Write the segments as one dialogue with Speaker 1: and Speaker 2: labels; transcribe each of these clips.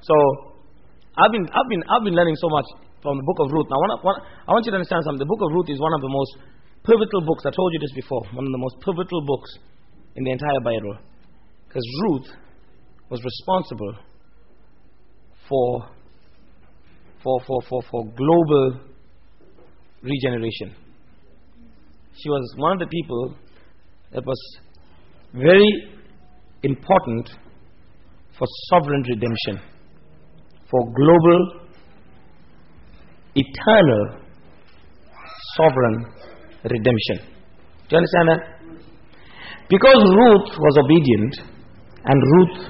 Speaker 1: So I've been learning so much from the book of Ruth. Now I want you to understand something. The book of Ruth is one of the most pivotal books. I told you this before. One of the most pivotal books in the entire Bible. Because Ruth was responsible for global regeneration. She was one of the people that was very important for sovereign redemption, for global, eternal, sovereign redemption. Do you understand that? Because Ruth was obedient and Ruth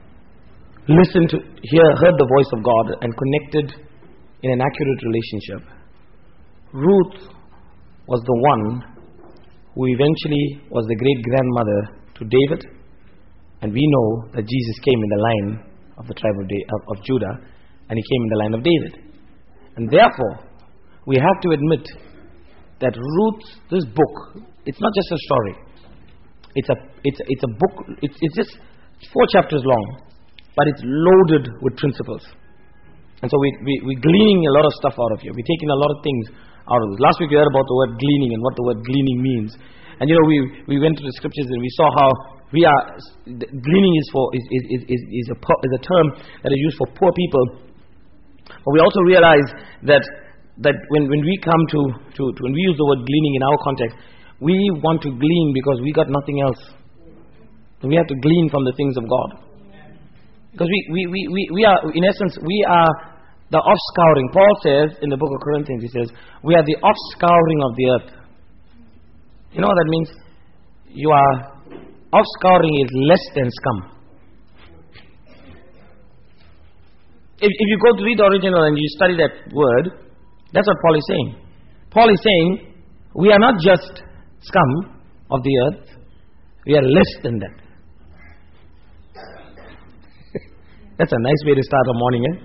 Speaker 1: heard the voice of God and connected in an accurate relationship, Ruth was the one who eventually was the great-grandmother to David, and we know that Jesus came in the line of the tribe of Judah, and he came in the line of David. And therefore, we have to admit that Ruth, this book, it's not just a story. It's a book. It's just 4 chapters long, but it's loaded with principles. And so we're gleaning a lot of stuff out of here. We're taking a lot of things out of this. Last week we heard about the word gleaning and what the word gleaning means. And we went to the scriptures and we saw how gleaning is a term that is used for poor people. But we also realize that when we come when we use the word gleaning in our context, we want to glean because we got nothing else. So we have to glean from the things of God. Because we are, in essence, we are the offscouring. Paul says in the book of Corinthians, he says, we are the offscouring of the earth. You know what that means? Offscouring is less than scum. If you go to read the original and you study that word, that's what Paul is saying. Paul is saying, we are not just scum of the earth, we are less than that. That's a nice way to start a morning, eh?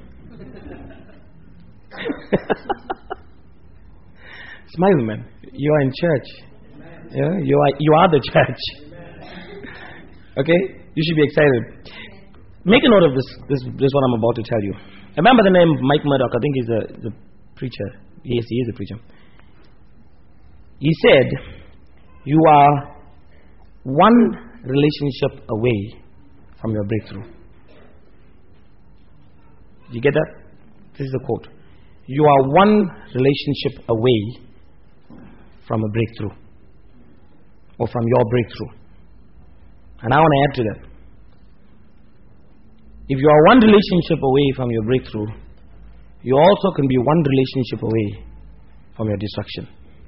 Speaker 1: Smile, man. You are in church. Yeah, you are the church. Okay? You should be excited. Make a note of this what I'm about to tell you. Remember the name Mike Murdoch. I think he's a preacher. Yes, he is a preacher. He said, you are one relationship away from your breakthrough. Did you get that? This is the quote. You are one relationship away from a breakthrough, or from your breakthrough. And I want to add to that. If you are one relationship away from your breakthrough, you also can be one relationship away from your destruction.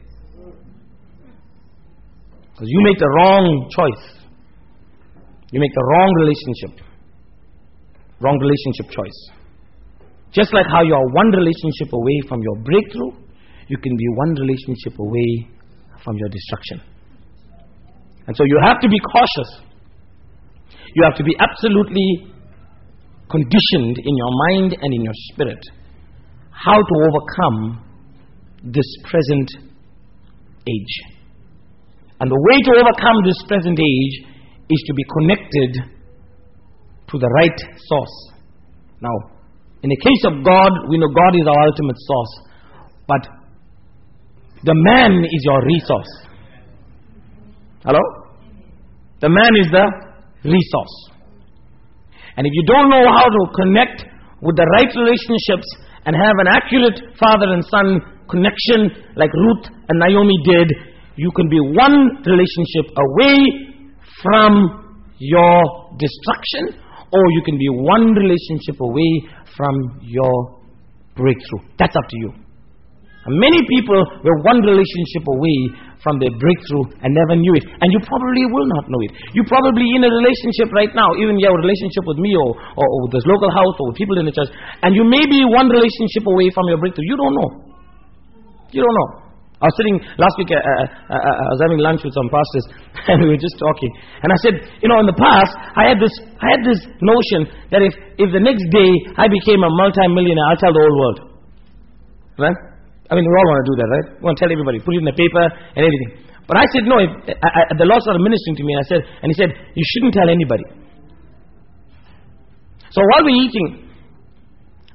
Speaker 1: Because you make the wrong choice. You make the wrong relationship choice. Just like how you are one relationship away from your breakthrough, you can be one relationship away from your destruction. And so you have to be cautious. You have to be absolutely conditioned in your mind and in your spirit how to overcome this present age. And the way to overcome this present age is to be connected to the right source. Now, in the case of God, we know God is our ultimate source. But the man is your resource. Hello? The man is the resource. And if you don't know how to connect with the right relationships and have an accurate father and son connection like Ruth and Naomi did, you can be one relationship away from your destruction, or you can be one relationship away from your breakthrough. That's up to you. And many people were one relationship away from their breakthrough and never knew it. And you probably will not know it. You're probably in a relationship right now, even your relationship with me or with this local house or with people in the church, and you may be one relationship away from your breakthrough. You don't know. You don't know. I was sitting last week, I was having lunch with some pastors, and we were just talking. And I said, in the past, I had this notion that if the next day I became a multi-millionaire, I'll tell the whole world. Right? I mean, we all want to do that, right? We want to tell everybody, put it in the paper and everything. But I said, no, the Lord started ministering to me, and He said, you shouldn't tell anybody. So while we're eating,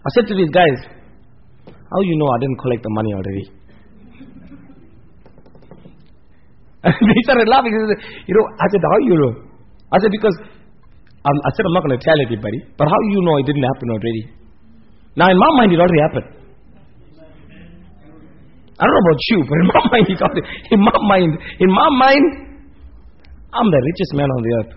Speaker 1: I said to these guys, how you know I didn't collect the money already? And they started laughing. I said, how you know? I said, because I said I'm not going to tell everybody, but how you know it didn't happen already? Now in my mind it already happened. I don't know about you, but in my mind it already, in my mind, I'm the richest man on the earth.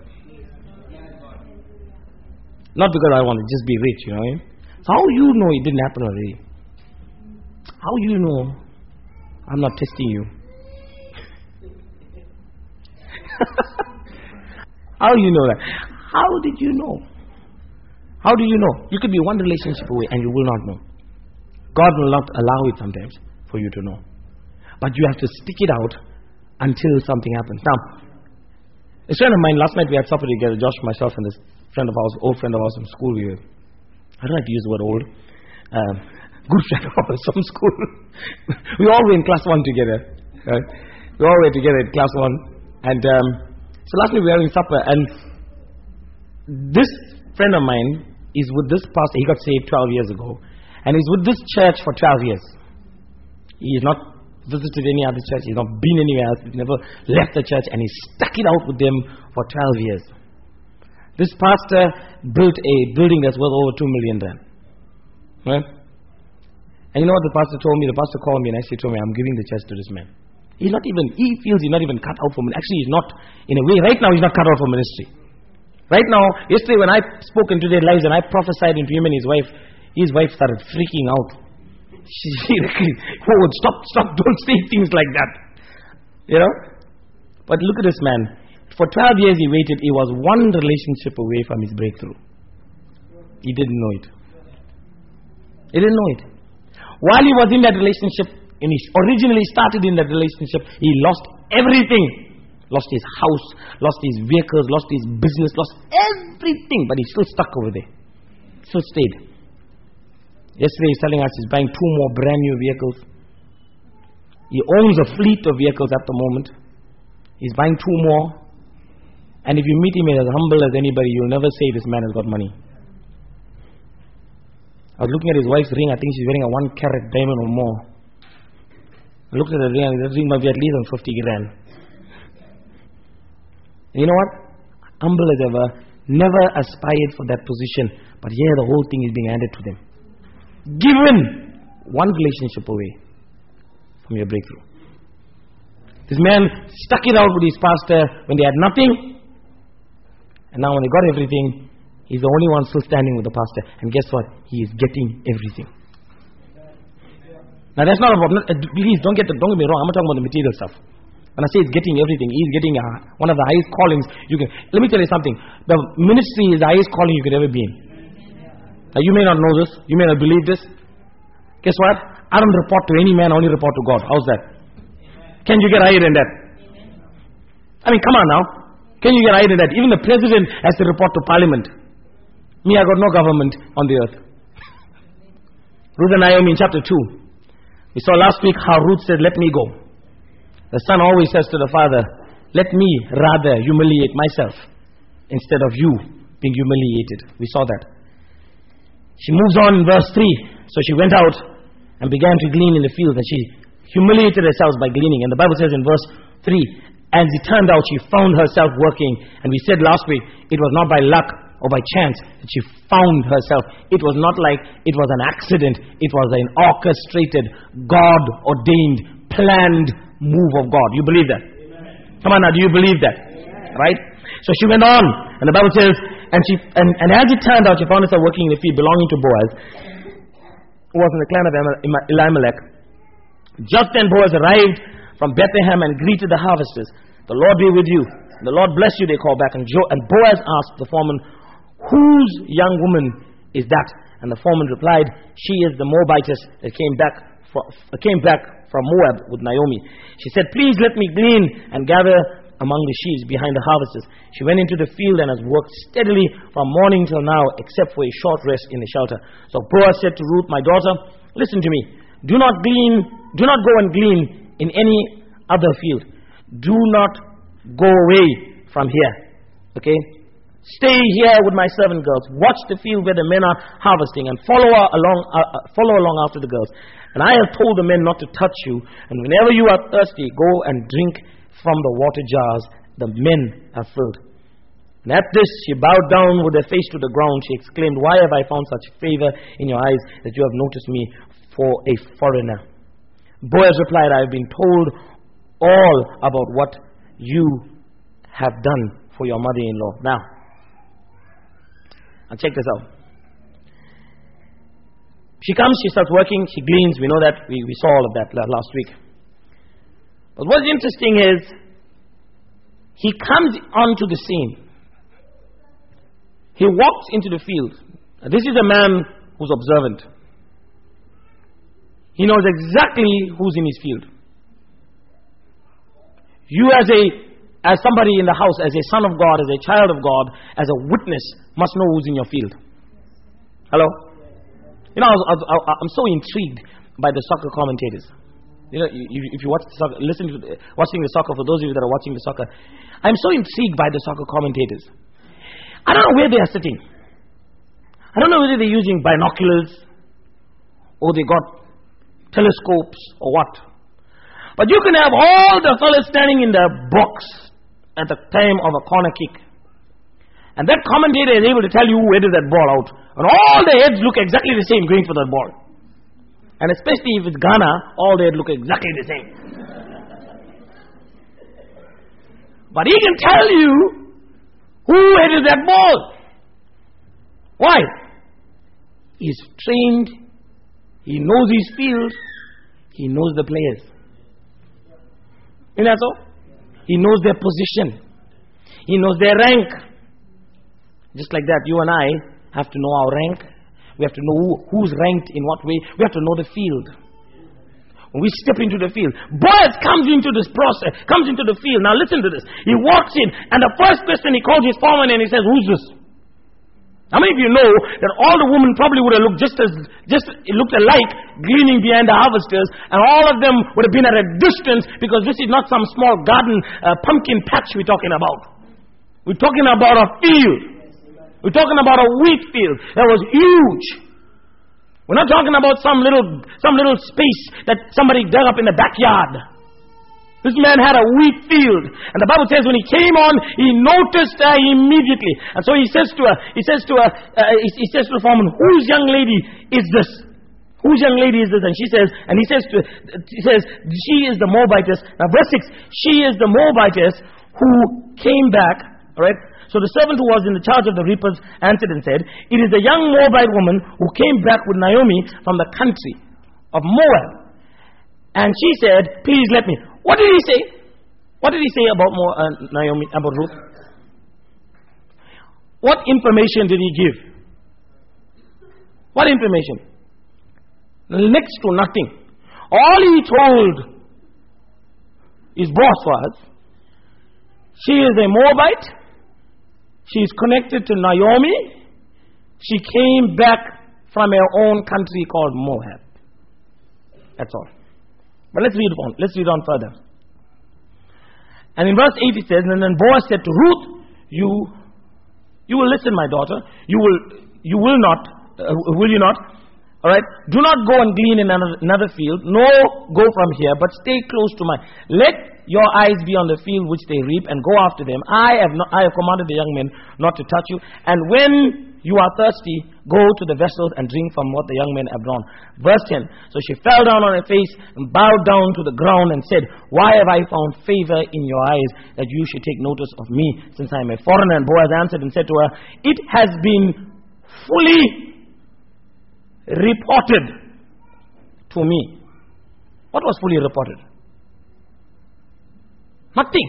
Speaker 1: Not because I want to just be rich, you know what I mean? So how you know it didn't happen already? How you know I'm not testing you? How you know that? How did you know? How do you know? You could be one relationship away and you will not know. God will not allow it sometimes for you to know. But you have to stick it out until something happens. Now, a friend of mine, last night we had supper together, Josh, myself, and this friend of ours, old friend of ours from school. I don't like to use the word old. Good friend of ours from school. We all were in class 1 together. Right? We all were together in class 1. And so last night we were having supper, and this friend of mine is with this pastor. He got saved 12 years ago, and he's with this church for 12 years. He has not visited any other church. He's not been anywhere else. He's never left the church, and he stuck it out with them for 12 years. This pastor built a building that's worth over 2 million rand. Right? And you know what the pastor told me? The pastor called me and actually told me, I'm giving the church to this man. He feels he's not even cut out for ministry. Actually, he's not, in a way, right now he's not cut out for ministry. Right now, yesterday when I spoke into their lives and I prophesied into him and his wife started freaking out. She stop, don't say things like that. You know? But look at this man. For 12 years he waited. He was one relationship away from his breakthrough. He didn't know it. He didn't know it. While he was in that relationship, and he originally started in that relationship, he lost everything. Lost his house, lost his vehicles, lost his business, lost everything. But he still stuck over there. Still stayed. Yesterday he's telling us he's buying 2 more brand new vehicles. He owns a fleet of vehicles at the moment. He's buying 2 more. And if you meet him as humble as anybody, you'll never say this man has got money. I was looking at his wife's ring. I think she's wearing a 1-carat diamond or more. I looked at the ring, and the ring might be at least on 50 grand. And you know what? Humble as ever, never aspired for that position. But here the whole thing is being handed to them. Given one relationship away from your breakthrough. This man stuck it out with his pastor when they had nothing. And now when they got everything, he's the only one still standing with the pastor. And guess what? He is getting everything. Now that's not about, please don't get me wrong, I'm not talking about the material stuff. When I say he's getting everything, he's getting one of the highest callings you can. Let me tell you something. The ministry is the highest calling you could ever be in. Now you may not know this, you may not believe this. Guess what? I don't report to any man, I only report to God. How's that? Can you get higher than that? I mean, come on now. Can you get higher than that? Even the president has to report to parliament. Me, I got no government on the earth. Ruth and Naomi in chapter 2. We saw last week how Ruth said, let me go. The son always says to the father, let me rather humiliate myself instead of you being humiliated. We saw that. She moves on in verse 3. So she went out and began to glean in the field, and she humiliated herself by gleaning. And the Bible says in verse 3, as it turned out, she found herself working. And we said last week, it was not by luck or by chance that she found herself. It was not like it was an accident. It was an orchestrated, God-ordained, planned move of God. You believe that? Amen. Come on now, do you believe that? Amen. Right? So she went on, and the Bible says, and as it turned out, she found herself working in the field belonging to Boaz, who was in the clan of Elimelech. Just then Boaz arrived from Bethlehem and greeted the harvesters. The Lord be with you. The Lord bless you, they called back. And Boaz asked the foreman, whose young woman is that? And the foreman replied, she is the Moabitess that came back from Moab with Naomi. She said, please let me glean and gather among the sheaves behind the harvesters. She went into the field and has worked steadily from morning till now, except for a short rest in the shelter. So Boaz said to Ruth, my daughter, listen to me. Do not go and glean in any other field. Do not go away from here. Okay? Stay here with my servant girls. Watch the field where the men are harvesting, and follow along after the girls. And I have told the men not to touch you. And whenever you are thirsty, go and drink from the water jars the men have filled. And at this she bowed down with her face to the ground. She exclaimed, why have I found such favor in your eyes that you have noticed me for a foreigner? Boaz replied, I have been told all about what you have done for your mother-in-law. Now, and check this out. She comes, she starts working, she gleans. We know that. We saw all of that last week. But what's interesting is, he comes onto the scene. He walks into the field. Now, this is a man who's observant. He knows exactly who's in his field. You as somebody in the house, as a son of God, as a child of God, as a witness, must know who's in your field. Hello? You know, I'm so intrigued by the soccer commentators. You know, if you watch the soccer, watching the soccer, for those of you that are watching the soccer, I'm so intrigued by the soccer commentators. I don't know where they are sitting. I don't know whether they're using binoculars or they got telescopes or what. But you can have all the fellas standing in the box at the time of a corner kick, and that commentator is able to tell you who headed that ball out, and all the heads look exactly the same going for that ball. And especially if it's Ghana, all the heads look exactly the same. But he can tell you who headed that ball. Why? He's trained. He knows his field. He knows the players. Isn't that so? He knows their position. He knows their rank. Just like that, you and I have to know our rank. We have to know who's ranked in what way. We have to know the field. When we step into the field, Boaz comes into this process, comes into the field. Now listen to this. He walks in, and the first question he calls his foreman and he says, who's this? How many of you know that all the women probably would have looked just looked alike, gleaning behind the harvesters, and all of them would have been at a distance, because this is not some small garden pumpkin patch we're talking about. We're talking about a field. We're talking about a wheat field that was huge. We're not talking about some little space that somebody dug up in the backyard. This man had a wheat field, and the Bible says when he came on, he noticed her immediately. And so he says to the foreman, whose young lady is this? Whose young lady is this? And he says, she is the Moabitess. Now verse 6, she is the Moabitess who came back, alright? So the servant who was in the charge of the reapers answered and said, it is the young Moabite woman who came back with Naomi from the country of Moab. And she said, please let me. What did he say? What did he say about Naomi, about Ruth? What information did he give? What information? Next to nothing. All he told his boss was, she is a Moabite. She is connected to Naomi. She came back from her own country called Moab. That's all. But let's read on. Let's read on further. And in verse 8 it says, and then Boaz said to Ruth, you will listen, my daughter. You will not, will you not? Alright? Do not go and glean in another field, nor go from here, but stay close to mine. Let your eyes be on the field which they reap, and go after them. I have commanded the young men not to touch you. And when you are thirsty, go to the vessels and drink from what the young men have drawn. Verse 10. So she fell down on her face and bowed down to the ground and said, why have I found favor in your eyes that you should take notice of me, since I am a foreigner? And Boaz answered and said to her, it has been fully reported to me. What was fully reported? Nothing.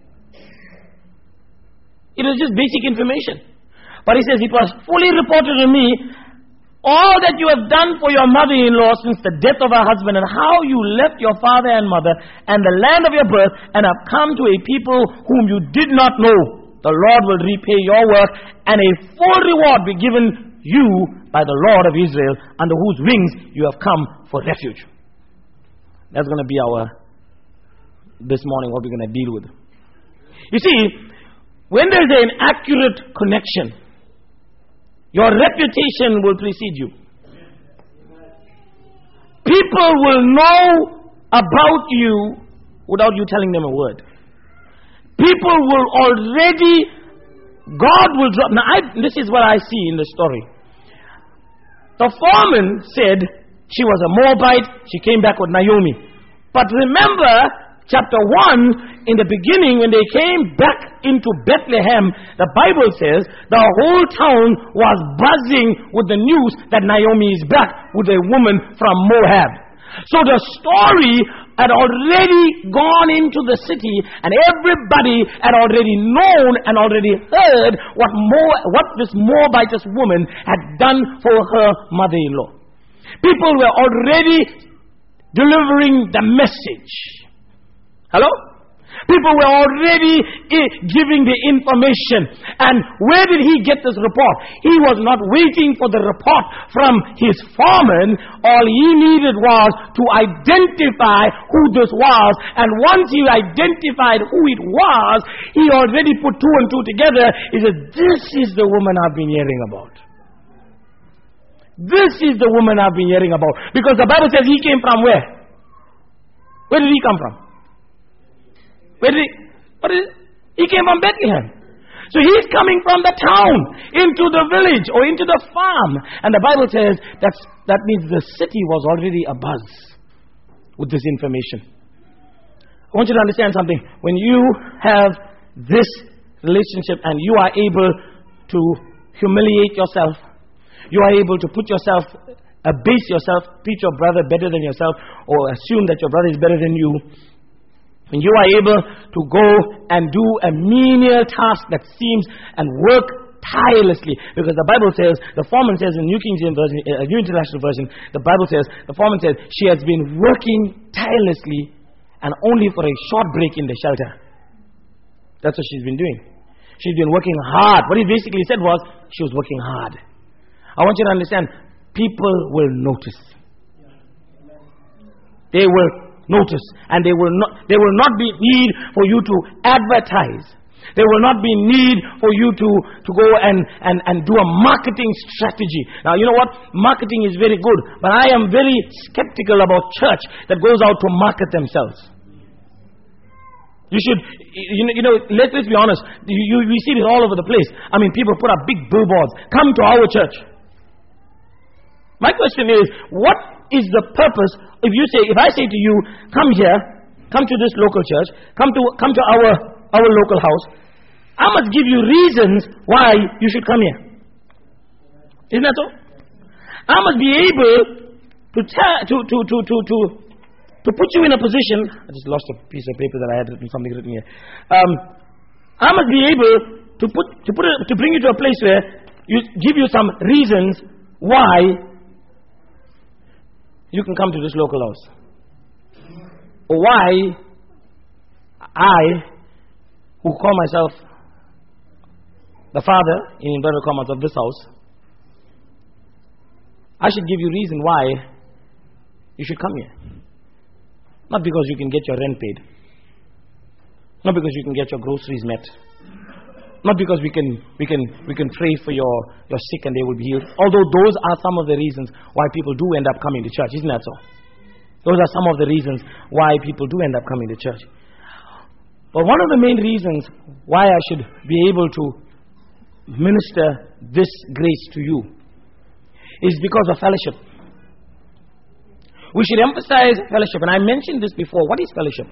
Speaker 1: It was just basic information. But he says, it was fully reported to me all that you have done for your mother-in-law since the death of her husband, and how you left your father and mother and the land of your birth, and have come to a people whom you did not know. The Lord will repay your work, and a full reward be given you by the Lord of Israel, under whose wings you have come for refuge. That's going to be this morning, what we're going to deal with. You see, when there is an accurate connection, your reputation will precede you. People will know about you without you telling them a word. People will already, God will drop. Now, this is what I see in the story. The foreman said she was a Moabite. She came back with Naomi. But remember, chapter 1, in the beginning, when they came back into Bethlehem, the Bible says the whole town was buzzing with the news that Naomi is back with a woman from Moab. So the story had already gone into the city, and everybody had already known and already heard what this Moabitess woman had done for her mother-in-law. People were already delivering the message. Hello? People were already giving the information. And where did he get this report? He was not waiting for the report from his foreman. All he needed was to identify who this was. And once he identified who it was, he already put two and two together. He said, this is the woman I've been hearing about. This is the woman I've been hearing about. Because the Bible says he came from where? Where did he come from? He came from Bethlehem. So he's coming from the town into the village or into the farm. And the Bible says that means the city was already abuzz with this information. I want you to understand something. When you have this relationship and you are able to humiliate yourself, you are able to put yourself, abase yourself, treat your brother better than yourself, or assume that your brother is better than you. When you are able to go and do a menial task that seems and work tirelessly, because the Bible says, the foreman says in New King James Version, New International Version, the Bible says, the foreman says, she has been working tirelessly and only for a short break in the shelter. That's what she's been doing. She's been working hard. What he basically said was, she was working hard. I want you to understand, people will notice. They will notice, and there will not be need for you to advertise. There will not be need for you to go and do a marketing strategy. Now, you know what? Marketing is very good, but I am very skeptical about church that goes out to market themselves. You should, let's be honest. We see this all over the place. I mean, people put up big billboards. Come to our church. My question is, what is the purpose? If I say to you, come here, come to this local church, come to our local house, I must give you reasons why you should come here. Isn't that so? I must be able to put you in a position. I just lost a piece of paper that I had something written here. I must be able to bring you to a place where you give you some reasons why you can come to this local house. Or why I, who call myself the father, in inverted commas, of this house, I should give you reason why you should come here. Not because you can get your rent paid. Not because you can get your groceries met. Not because we can pray for your sick and they will be healed. Although those are some of the reasons why people do end up coming to church. Isn't that so? Those are some of the reasons why people do end up coming to church. But one of the main reasons why I should be able to minister this grace to you is because of fellowship. We should emphasize fellowship. And I mentioned this before. What is fellowship?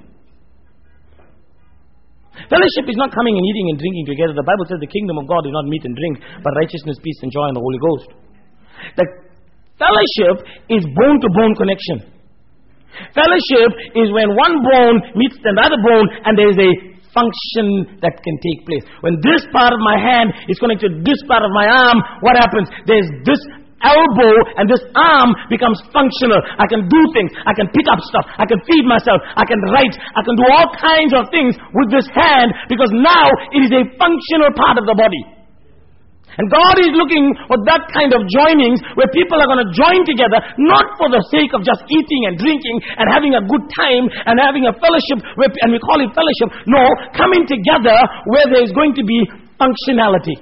Speaker 1: Fellowship is not coming and eating and drinking together. The Bible says the kingdom of God is not meat and drink, but righteousness, peace, and joy in the Holy Ghost. The fellowship is bone-to-bone connection. Fellowship is when one bone meets another bone and there is a function that can take place. When this part of my hand is connected to this part of my arm, what happens? There's this elbow and this arm becomes functional. I can do things. I can pick up stuff. I can feed myself. I can write. I can do all kinds of things with this hand because now it is a functional part of the body. And God is looking for that kind of joinings where people are going to join together, not for the sake of just eating and drinking and having a good time and having a fellowship, and we call it fellowship. No, coming together where there is going to be functionality.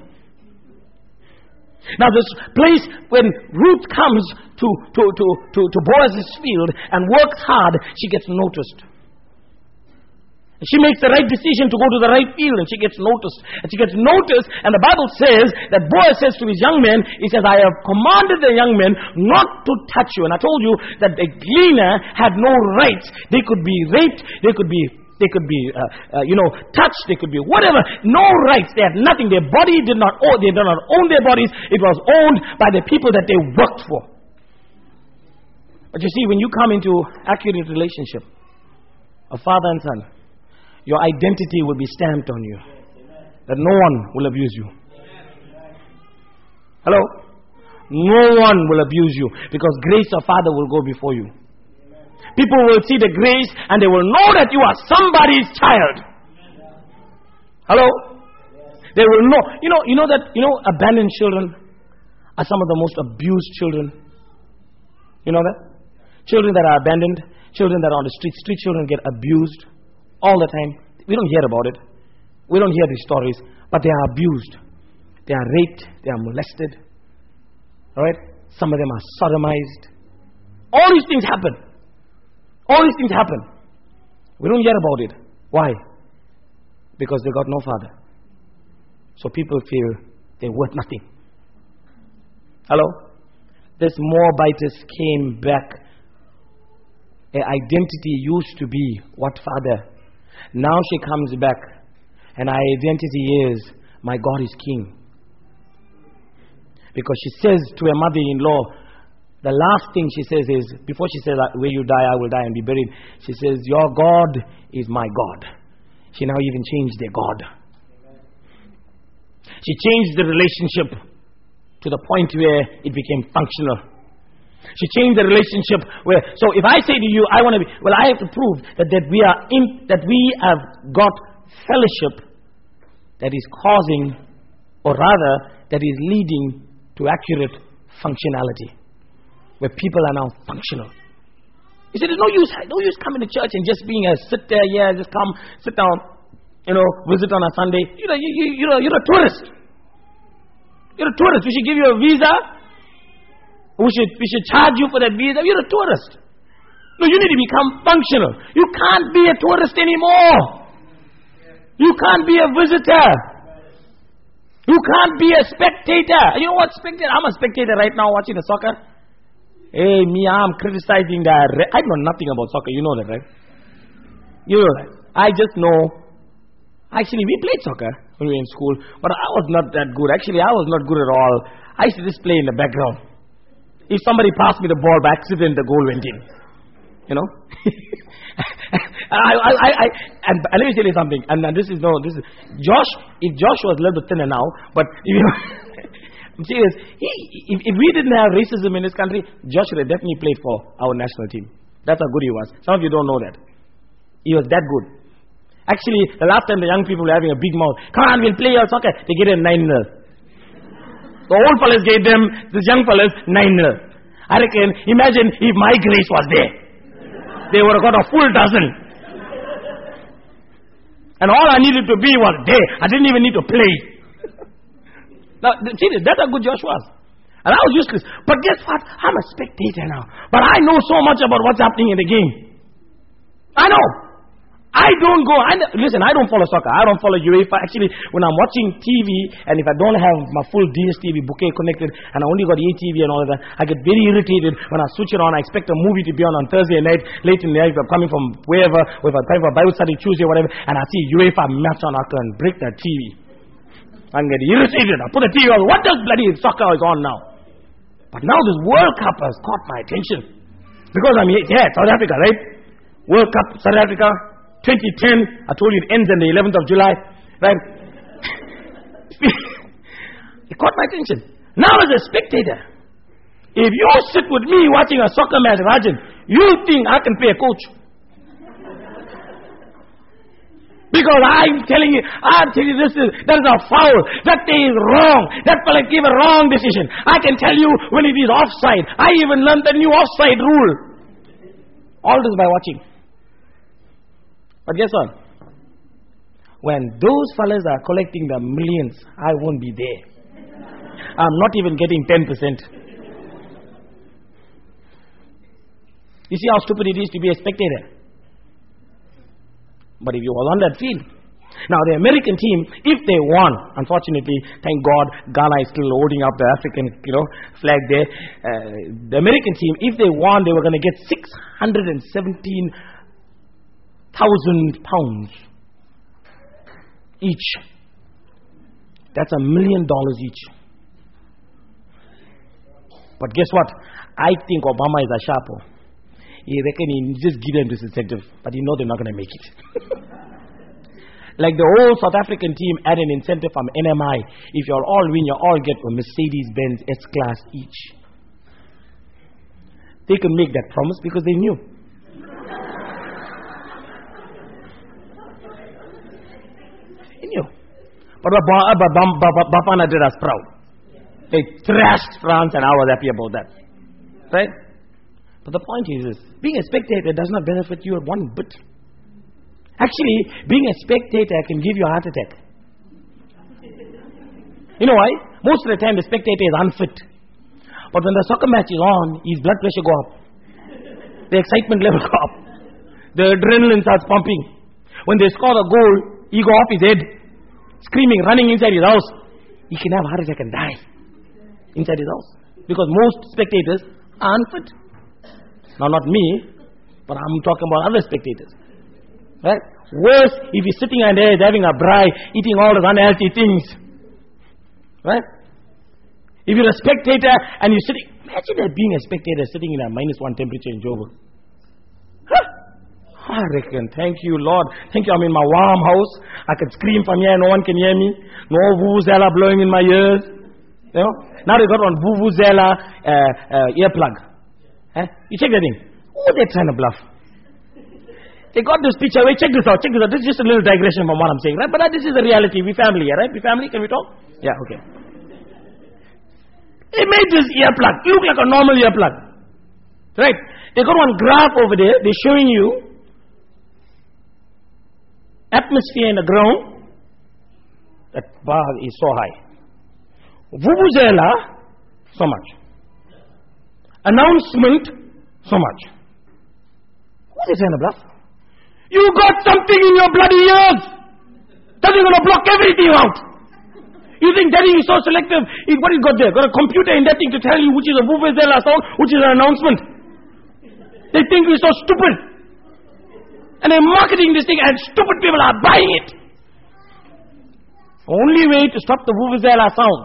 Speaker 1: Now this place, when Ruth comes to Boaz's field and works hard, she gets noticed. She makes the right decision to go to the right field, and she gets noticed. And she gets noticed, and the Bible says that Boaz says to his young men, he says, I have commanded the young men not to touch you. And I told you that the gleaner had no rights. They could be raped, they could be touched, they could be whatever. No rights. They had nothing. Their body did not own their bodies. It was owned by the people that they worked for. But you see, when you come into accurate relationship of father and son, your identity will be stamped on you. That no one will abuse you. Hello? No one will abuse you, because grace of Father will go before you. People will see the grace and they will know that you are somebody's child. Hello? They will know. You know abandoned children are some of the most abused children. You know that? Children that are abandoned, children that are on the street. Street children get abused all the time. We don't hear about it. We don't hear these stories. But they are abused. They are raped. They are molested. Alright? Some of them are sodomized. All these things happen. All these things happen. We don't hear about it. Why? Because they got no father. So people feel they're worth nothing. Hello? This Moabitess came back. Her identity used to be what father. Now she comes back, and her identity is, my God is king. Because she says to her mother-in-law, the last thing she says is, before she says, where you die, I will die and be buried, she says, your God is my God. She now even changed their God. She changed the relationship to the point where it became functional. She changed the relationship where, so if I say to you, I want to be, well, I have to prove that we have got fellowship that is causing, or rather, that is leading to accurate functionality, where people are now functional. You see, there's no use coming to church and just being sit there, just come, sit down, visit on a Sunday. You're a tourist. You're a tourist. We should give you a visa. We should charge you for that visa. You're a tourist. No, you need to become functional. You can't be a tourist anymore. You can't be a visitor. You can't be a spectator. You know what, spectator? I'm a spectator right now watching the soccer. Hey, me, I'm criticizing that. I know nothing about soccer. You know that, right? You know that. I just know. Actually, we played soccer when we were in school, but I was not that good. Actually, I was not good at all. I used to just play in the background. If somebody passed me the ball by accident, the goal went in. And let me tell you something. And this is Josh. If Josh was a little bit thinner now, but I'm serious. If we didn't have racism in this country, Josh would have definitely played for our national team. That's how good he was. Some of you don't know that. He was that good. Actually, the last time the young people were having a big mouth, come on, we'll play our soccer. They get a 9-0. The old fellas gave them, the young fellas, 9-0. I reckon, imagine if my grace was there. They would have got a full dozen. And all I needed to be was there. I didn't even need to play. Now, see this, that's how good Josh was. And I was useless. But guess what? I'm a spectator now. But I know so much about what's happening in the game. I know. I don't go, listen, I don't follow soccer. I don't follow UEFA. Actually, when I'm watching TV, and if I don't have my full DSTV bouquet connected, and I only got ATV and all of that, I get very irritated when I switch it on. I expect a movie to be on Thursday night, late in the night, if I'm coming from wherever, or if I'm coming for Bible study Tuesday, whatever, and I see UEFA match on, I can break that TV. I get irritated. I put the TV on. What does bloody soccer is on now? But now this World Cup has caught my attention. Because I'm here, South Africa, right? World Cup, South Africa. 2010, I told you it ends on the 11th of July, right? It caught my attention. Now as a spectator, if you sit with me watching a soccer match, Rajan, you think I can play a coach. Because I'm telling you that is a foul. That day is wrong. That fella gave a wrong decision. I can tell you when it is offside. I even learned the new offside rule. All this by watching. But guess what? When those fellas are collecting the millions, I won't be there. I'm not even getting 10%. You see how stupid it is to be a spectator. But if you was on that field. Now the American team, if they won, unfortunately, thank God, Ghana is still holding up the African, flag there. The American team, if they won, they were going to get 617,000 pounds each. That's $1 million each. But guess what? I think Obama is a sharpo. He reckon he just give them this incentive, but you know they're not going to make it. Like the whole South African team had an incentive from NMI. If you all win, you all get a Mercedes-Benz S-Class each. They could make that promise because they knew. They knew. But Bafana did us proud. They thrashed France and I was happy about that. Right? But the point is this, being a spectator does not benefit you one bit. Actually, being a spectator can give you a heart attack. You know why? Most of the time the spectator is unfit. But when the soccer match is on, his blood pressure go up. The excitement level go up. The adrenaline starts pumping. When they score a goal, he go off his head, screaming, running inside his house. He can have a heart attack and die inside his house. Because most spectators are unfit. Now, not me, but I'm talking about other spectators. Right? Worse, if he's sitting and there having a braai, eating all those unhealthy things. Right? If you're a spectator and you're sitting, imagine that being a spectator sitting in a -1 temperature in Joburg. Huh? I reckon, thank you, Lord. Thank you, I'm in my warm house. I can scream from here, no one can hear me. No vuvuzela blowing in my ears. Now they got one vuvuzela earplug. You check that thing. Oh, they're trying to bluff. They got this picture. Wait, check this out. This is just a little digression from what I'm saying, right? But this is the reality. We family here, right? We family. Can we talk? Yeah, okay. They made this earplug look like a normal earplug, right? They got one graph over there. They're showing you atmosphere in the ground. That bar is so high. Vuvuzela, so much. Announcement, so much. What is trying to bluff? You got something in your bloody ears that is going to block everything out. You think that is so selective? What is got there? Got a computer in that thing to tell you which is a vuvuzela sound, which is an announcement. They think we're so stupid. And they're marketing this thing and stupid people are buying it. The only way to stop the vuvuzela sound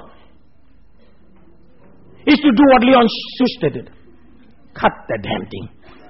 Speaker 1: is to do what Leon Schuster did. Cut the damn thing.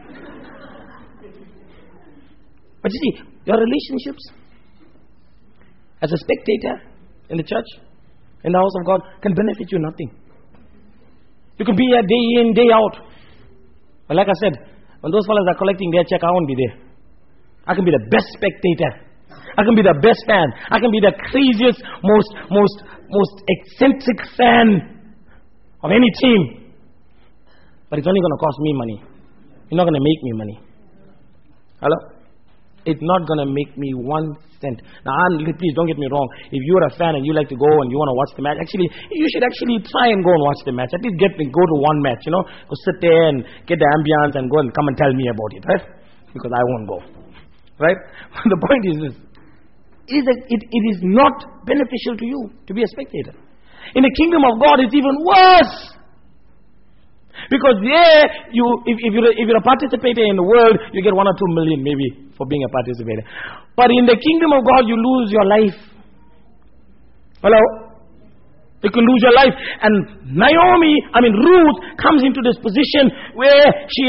Speaker 1: But you see, your relationships as a spectator in the church, in the house of God, can benefit you nothing. You can be here day in, day out. But like I said, when those fellas are collecting their check, I won't be there. I can be the best spectator. I can be the best fan. I can be the craziest, most eccentric fan of any team. But it's only going to cost me money. It's not going to make me money. Hello? It's not going to make me 1 cent. Now, please don't get me wrong. If you're a fan and you like to go and you want to watch the match, actually, you should actually try and go and watch the match. At least go to one match, Go sit there and get the ambience and go and come and tell me about it, right? Because I won't go. Right? The point is this. It is not beneficial to you to be a spectator. In the kingdom of God, it's even worse. Because there, if you're a participator in the world, you get 1 or 2 million maybe for being a participator. But in the kingdom of God, you lose your life. Hello? You can lose your life. And Ruth comes into this position where she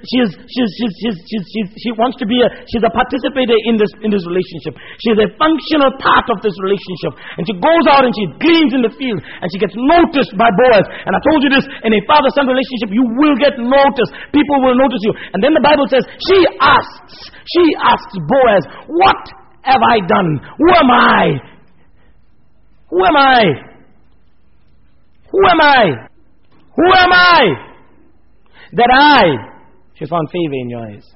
Speaker 1: wants to be she's a participator in this relationship. She's a functional part of this relationship. And she goes out and she gleans in the field and she gets noticed by Boaz. And I told you this, in a father-son relationship, you will get noticed. People will notice you. And then the Bible says, she asks Boaz, what have I done? Who am I? Who am I? Who am I? Who am I? That I should find favor in your eyes.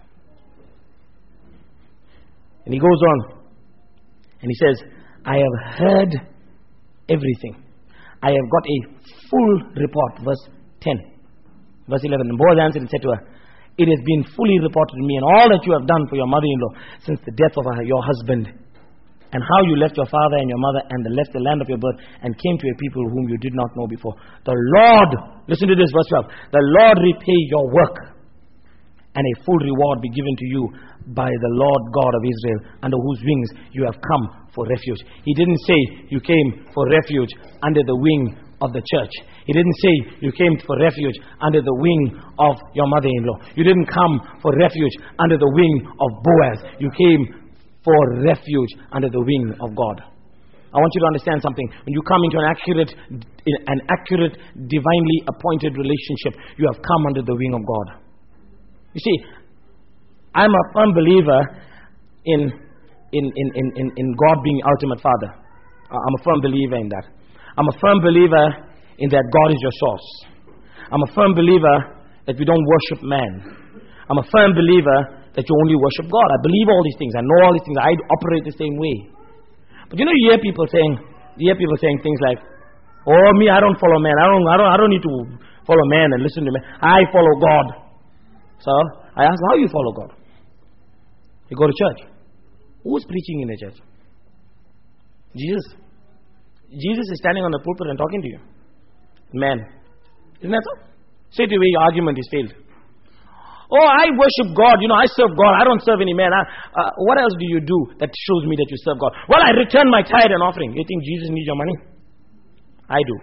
Speaker 1: And he goes on. And he says, I have heard everything. I have got a full report. Verse 10. Verse 11. And Boaz answered and said to her, it has been fully reported to me and all that you have done for your mother-in-law since the death of your husband, and how you left your father and your mother and left the land of your birth and came to a people whom you did not know before. The Lord, listen to this, verse 12. The Lord repay your work, and a full reward be given to you by the Lord God of Israel, under whose wings you have come for refuge. He didn't say you came for refuge under the wing of the church. He didn't say you came for refuge under the wing of your mother-in-law. You didn't come for refuge under the wing of Boaz. You came for refuge under the wing of God. I want you to understand something. When you come into an accurate, divinely appointed relationship, you have come under the wing of God. You see, I'm a firm believer in God being ultimate Father. I'm a firm believer in that. I'm a firm believer in that God is your source. I'm a firm believer that we don't worship man. I'm a firm believer that you only worship God. I believe all these things. I know all these things. I operate the same way. But you hear people saying things like, "Oh, me, I don't follow man. I don't need to follow man and listen to man. I follow God." So I ask, how you follow God? You go to church. Who's preaching in the church? Jesus. Jesus is standing on the pulpit and talking to you. Man. Isn't that so? Straight away your argument is failed. Oh, I worship God. I serve God. I don't serve any man. What else do you do that shows me that you serve God? Well, I return my tithe and offering. You think Jesus needs your money? I do.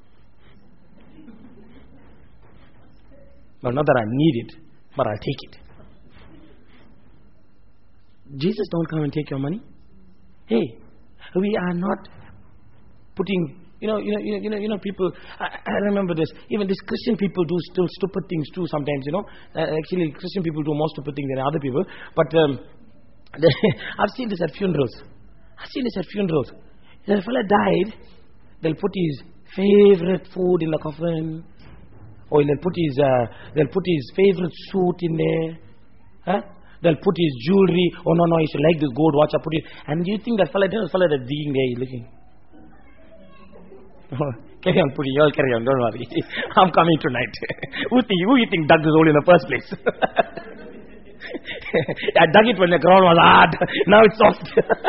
Speaker 1: Well, not that I need it, but I'll take it. Jesus don't come and take your money. Hey, we are not putting, people, I remember this, even these Christian people do still stupid things too sometimes, Actually, Christian people do more stupid things than other people. But I've seen this at funerals. If a fella died, they'll put his favorite food in the coffin, or they'll put his favorite suit in there. Huh? They'll put his jewelry. Oh no, you should like this gold watch. I put it. And you think that fella that's digging there, he's looking. Carry on, putting. Y'all carry on. Don't worry. I'm coming tonight. Who you think dug this hole in the first place? I dug it when the ground was hard. Now it's soft.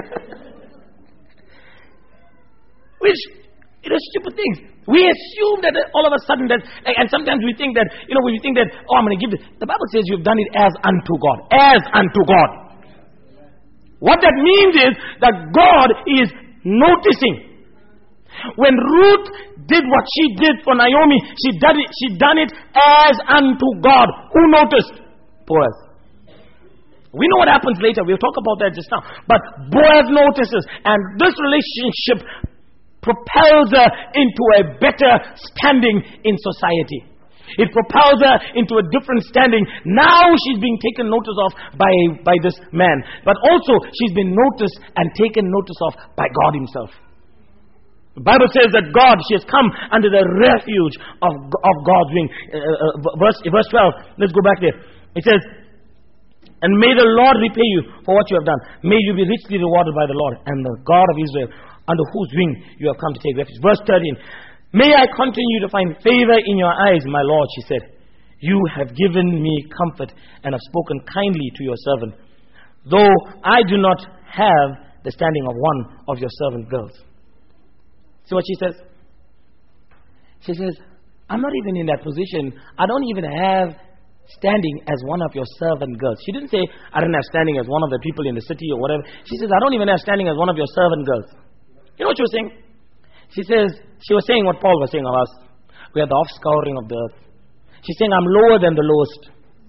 Speaker 1: Which, stupid things. We assume that all of a sudden that, and sometimes we think that, when we think that, I'm going to give this. The Bible says you've done it as unto God. As unto God. What that means is that God is noticing. When Ruth did what she did for Naomi, she done it as unto God. Who noticed? Boaz. We know what happens later. We'll talk about that just now. But Boaz notices, and this relationship propels her into a better standing in society. It propels her into a different standing. Now she's being taken notice of by this man. But also she's been noticed and taken notice of by God himself. The Bible says that she has come under the refuge of God's wing. Verse 12. Let's go back there. It says, and may the Lord repay you for what you have done. May you be richly rewarded by the Lord and the God of Israel, under whose wing you have come to take refuge. Verse 13. May I continue to find favor in your eyes, my Lord, she said. You have given me comfort and have spoken kindly to your servant, though I do not have the standing of one of your servant girls. See what she says? She says, I'm not even in that position. I don't even have standing as one of your servant girls. She didn't say, I don't have standing as one of the people in the city or whatever. She says, I don't even have standing as one of your servant girls. You know what she was saying? She was saying what Paul was saying of us. We are the offscouring of the earth. She's saying, I'm lower than the lowest.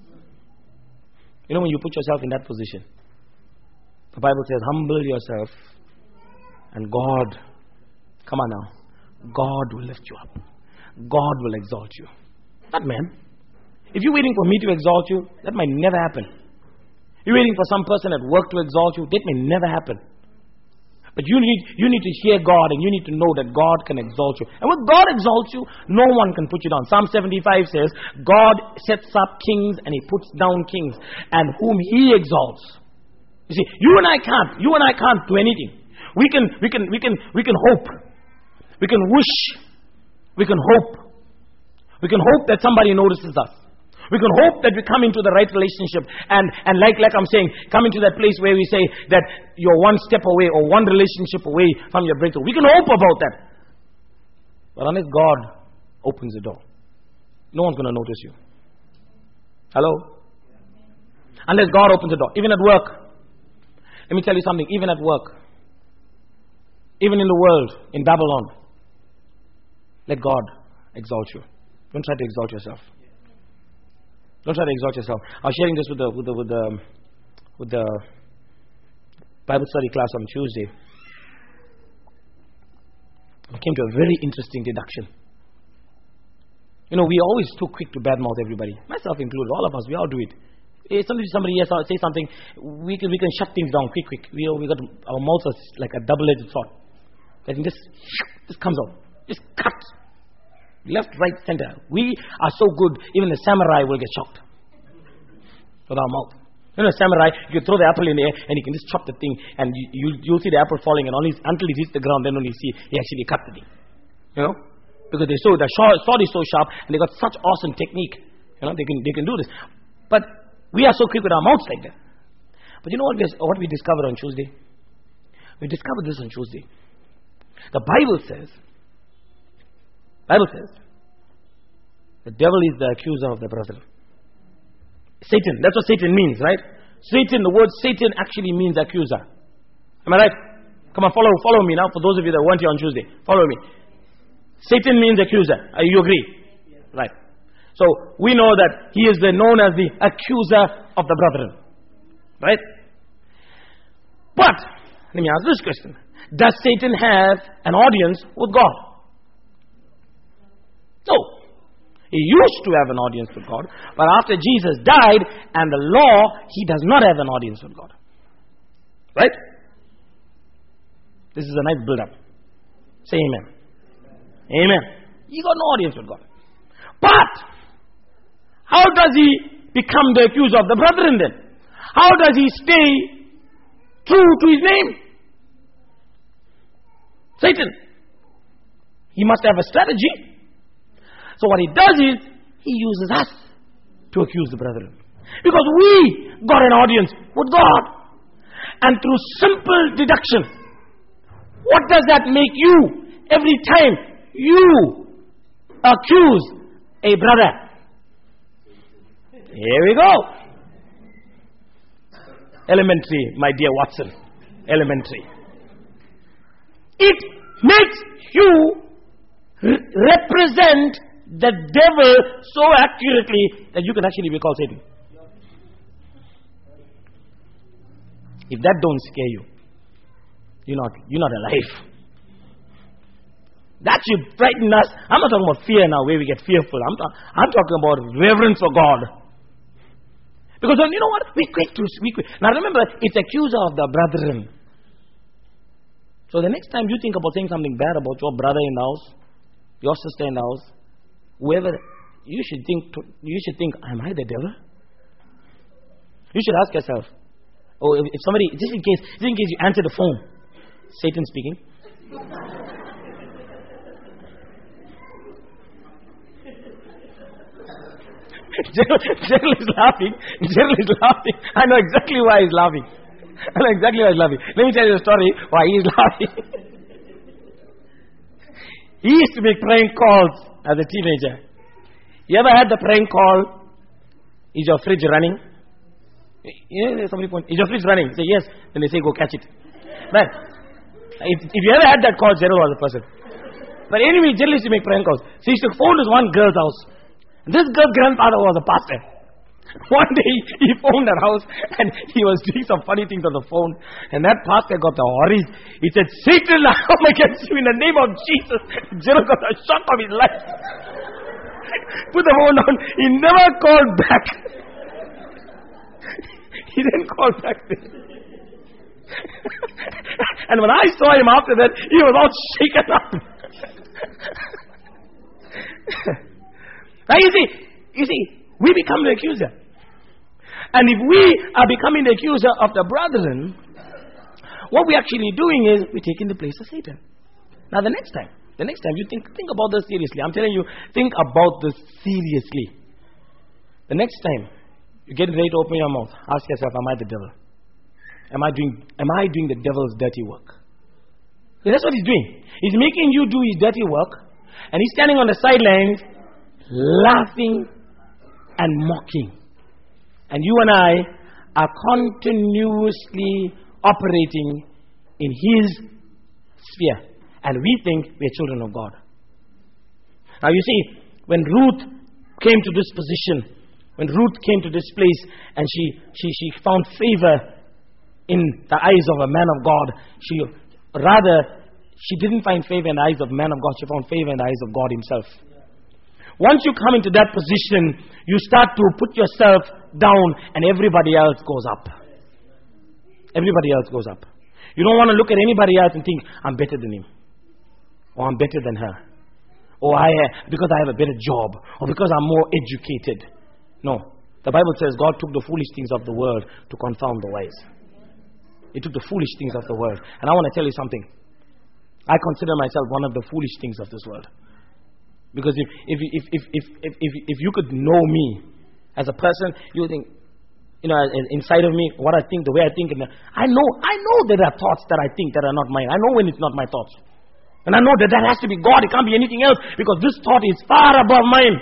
Speaker 1: When you put yourself in that position, the Bible says, humble yourself, and God, come on now, God will lift you up. God will exalt you. Not man. If you're waiting for me to exalt you, that might never happen. You're waiting for some person at work to exalt you, that may never happen. But you need to hear God, and you need to know that God can exalt you. And when God exalts you, no one can put you down. Psalm 75 says, God sets up kings and He puts down kings, and whom He exalts. You see, you and I can't do anything. We can hope. We can wish. We can hope. We can hope that somebody notices us. We can hope that we come into the right relationship, and like I'm saying, come into that place where we say that you're one step away or one relationship away from your breakthrough. We can hope about that. But unless God opens the door, no one's going to notice you. Hello? Unless God opens the door. Even at work. Let me tell you something. Even at work. Even in the world, in Babylon. Let God exalt you. Don't try to exalt yourself. Don't try to exalt yourself. I was sharing this with the Bible study class on Tuesday. I came to a very interesting deduction. You know, we're always too quick to badmouth everybody, myself included. All of us, we all do it. Somebody here say something, we can shut things down quick. We got our mouths are like a double-edged sword. That just comes out, just cuts. Left, right, center. We are so good, even the samurai will get shocked with our mouth. You know, samurai, you can throw the apple in the air and you can just chop the thing, and you'll see the apple falling, and only until it hits the ground, then only see he actually cut the thing. You know, because the sword is so sharp, and they got such awesome technique. You know, they can do this. But we are so quick with our mouths like that. But you know what we discovered on Tuesday? We discovered this on Tuesday. The Bible says the devil is the accuser of the brethren. Satan, that's what Satan means, right? Satan, the word Satan actually means accuser. Am I right? Come on, follow me now. For those of you that weren't here on Tuesday, follow me. Satan means accuser. You agree? Yes. Right. So we know that he is known as the accuser of the brethren. Right? But, let me ask this question. Does Satan have an audience with God? No. He used to have an audience with God, but after Jesus died and the law, he does not have an audience with God. Right? This is a nice build-up. Say amen. Amen. He got no audience with God. But, how does he become the accuser of the brethren then? How does he stay true to his name? Satan. He must have a strategy. So what he does is, he uses us to accuse the brethren. Because we got an audience with God. And through simple deduction, what does that make you every time you accuse a brother? Here we go. Elementary, my dear Watson. Elementary. It makes you represent the devil so accurately that you can actually be called Satan. If that don't scare you, you're not alive. That should frighten us. I'm not talking about fear now, where we get fearful. I'm talking about reverence for God. Because you know what? We quick. Now remember, it's accuser of the brethren. So the next time you think about saying something bad about your brother in the house, your sister in the house, whoever, you should think, am I the devil? You should ask yourself, if somebody, just in case you answer the phone, Satan speaking. Gerald is laughing. I know exactly why he's laughing. Let me tell you a story why he's laughing. He used to make prank calls as a teenager. You ever had the prank call, is your fridge running? Somebody point, is your fridge running? Say yes. Then they say go catch it. But if you ever had that call, Gerald was the person. But anyway, Gerald used to make prank calls. So he used to phone this one girl's house. And this girl's grandfather was a pastor. One day he phoned her house and he was doing some funny things on the phone, and that pastor got the horrors. He said, Satan, I come against you in the name of Jesus. Gerald got a shock of his life. Put the phone down. He never called back. He didn't call back. And when I saw him after that, he was all shaken up. Now you see, we become the accuser. And if we are becoming the accuser of the brethren, what we're actually doing is we're taking the place of Satan. Now the next time you think about this seriously. I'm telling you, think about this seriously. The next time you get ready to open your mouth, ask yourself, am I the devil? Am I doing the devil's dirty work? So that's what he's doing. He's making you do his dirty work, and he's standing on the sidelines laughing and mocking. And you and I are continuously operating in his sphere. And we think we are children of God. Now you see, when Ruth came to this position, when Ruth came to this place and she found favor in the eyes of a man of God, she didn't find favor in the eyes of man of God, she found favor in the eyes of God himself. Once you come into that position, you start to put yourself down and everybody else goes up. Everybody else goes up. You don't want to look at anybody else and think, I'm better than him. Or I'm better than her. Or because I have a better job. Or because I'm more educated. No. The Bible says God took the foolish things of the world to confound the wise. He took the foolish things of the world. And I want to tell you something. I consider myself one of the foolish things of this world. Because if you could know me as a person, you would think, inside of me, what I think, the way I think, I know there are thoughts that I think that are not mine. I know when it's not my thoughts. And I know that has to be God. It can't be anything else because this thought is far above mine.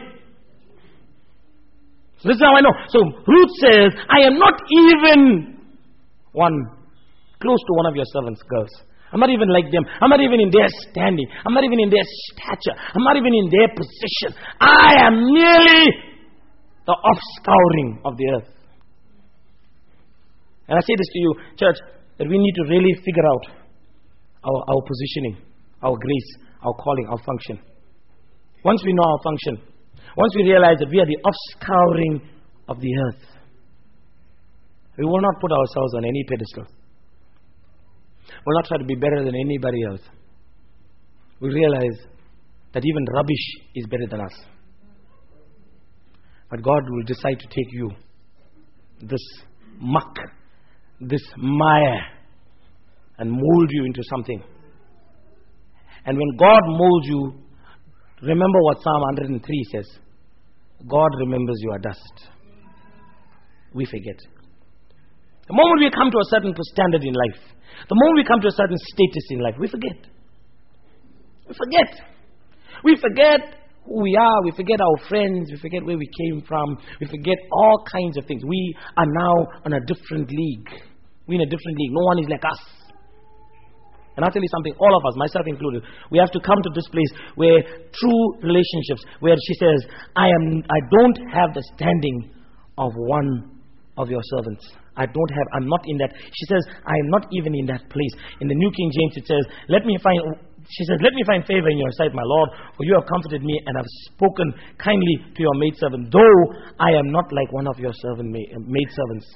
Speaker 1: So this is how I know. So Ruth says, I am not even close to one of your servants' girls. I'm not even like them. I'm not even in their standing. I'm not even in their stature. I'm not even in their position. I am merely the offscouring of the earth. And I say this to you, church, that we need to really figure out our positioning, our grace, our calling, our function. Once we know our function, once we realize that we are the offscouring of the earth, we will not put ourselves on any pedestal. We'll not try to be better than anybody else. We realize that even rubbish is better than us. But God will decide to take you, this muck, this mire, and mold you into something. And when God molds you, remember what Psalm 103 says. God remembers you are dust. We forget. The moment we come to a certain standard in life, the moment we come to a certain status in life, we forget. We forget. We forget who we are. We forget our friends. We forget where we came from. We forget all kinds of things. We are now on a different league. We're in a different league. No one is like us. And I'll tell you something, all of us, myself included, we have to come to this place where true relationships, where she says, I don't have the standing of one of your servants. I'm not in that. She says, I am not even in that place. In the New King James it says, let me find favor in your sight, my Lord, for you have comforted me and have spoken kindly to your maidservant, though I am not like one of your maidservants.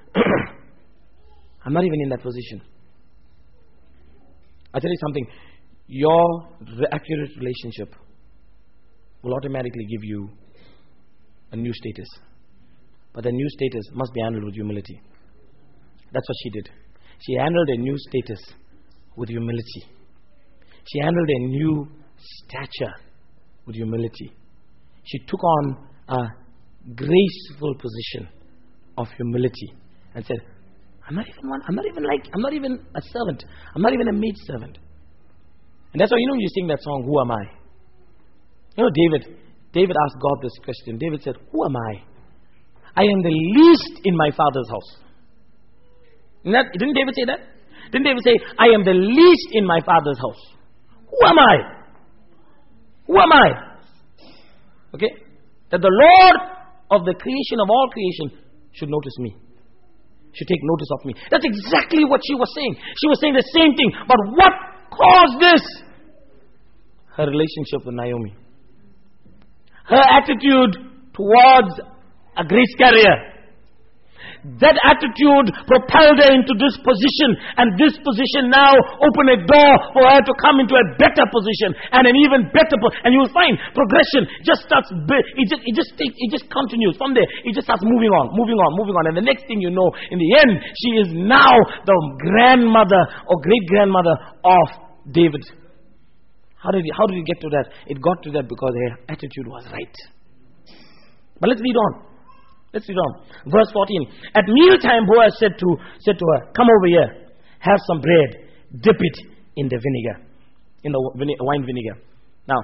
Speaker 1: I'm not even in that position. I'll tell you something, your accurate relationship will automatically give you a new status. But the new status must be handled with humility. That's what she did. She handled a new status with humility. She handled a new stature with humility. She took on a graceful position of humility and said, I'm not even a servant. I'm not even a maid servant. And that's why you sing that song, Who Am I? David asked God this question. David said, Who am I? I am the least in my father's house. Didn't David say that? Didn't David say, I am the least in my father's house? Who am I? Who am I? Okay? That the Lord of the creation of all creation should notice me. Should take notice of me. That's exactly what she was saying. She was saying the same thing. But what caused this? Her relationship with Naomi. Her attitude towards a grace carrier. That attitude propelled her into this position, and this position now opened a door for her to come into a better position, and an even better and you will find progression just starts, it just continues from there. It just starts moving on, and the next thing you know, in the end, she is now the grandmother or great-grandmother of David. How did it get to that? It got to that because her attitude was right. But let's read on. Verse 14. At mealtime, Boaz said to her, come over here, have some bread, dip it in the vinegar, in the wine vinegar. Now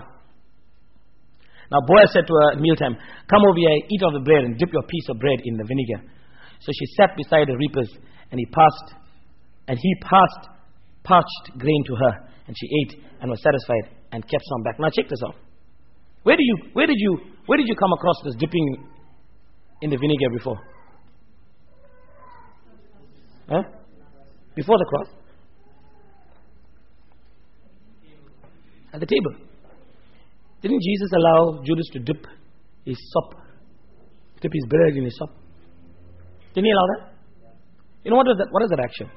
Speaker 1: Boaz said to her at mealtime, come over here, eat of the bread and dip your piece of bread in the vinegar. So she sat beside the reapers, and he passed parched grain to her, and she ate and was satisfied and kept some back. Now check this out. Where did you come across this dipping in the vinegar before? Huh? Before the cross? At the table. Didn't Jesus allow Judas to dip his bread in his sop? Didn't he allow that? You know what is that action?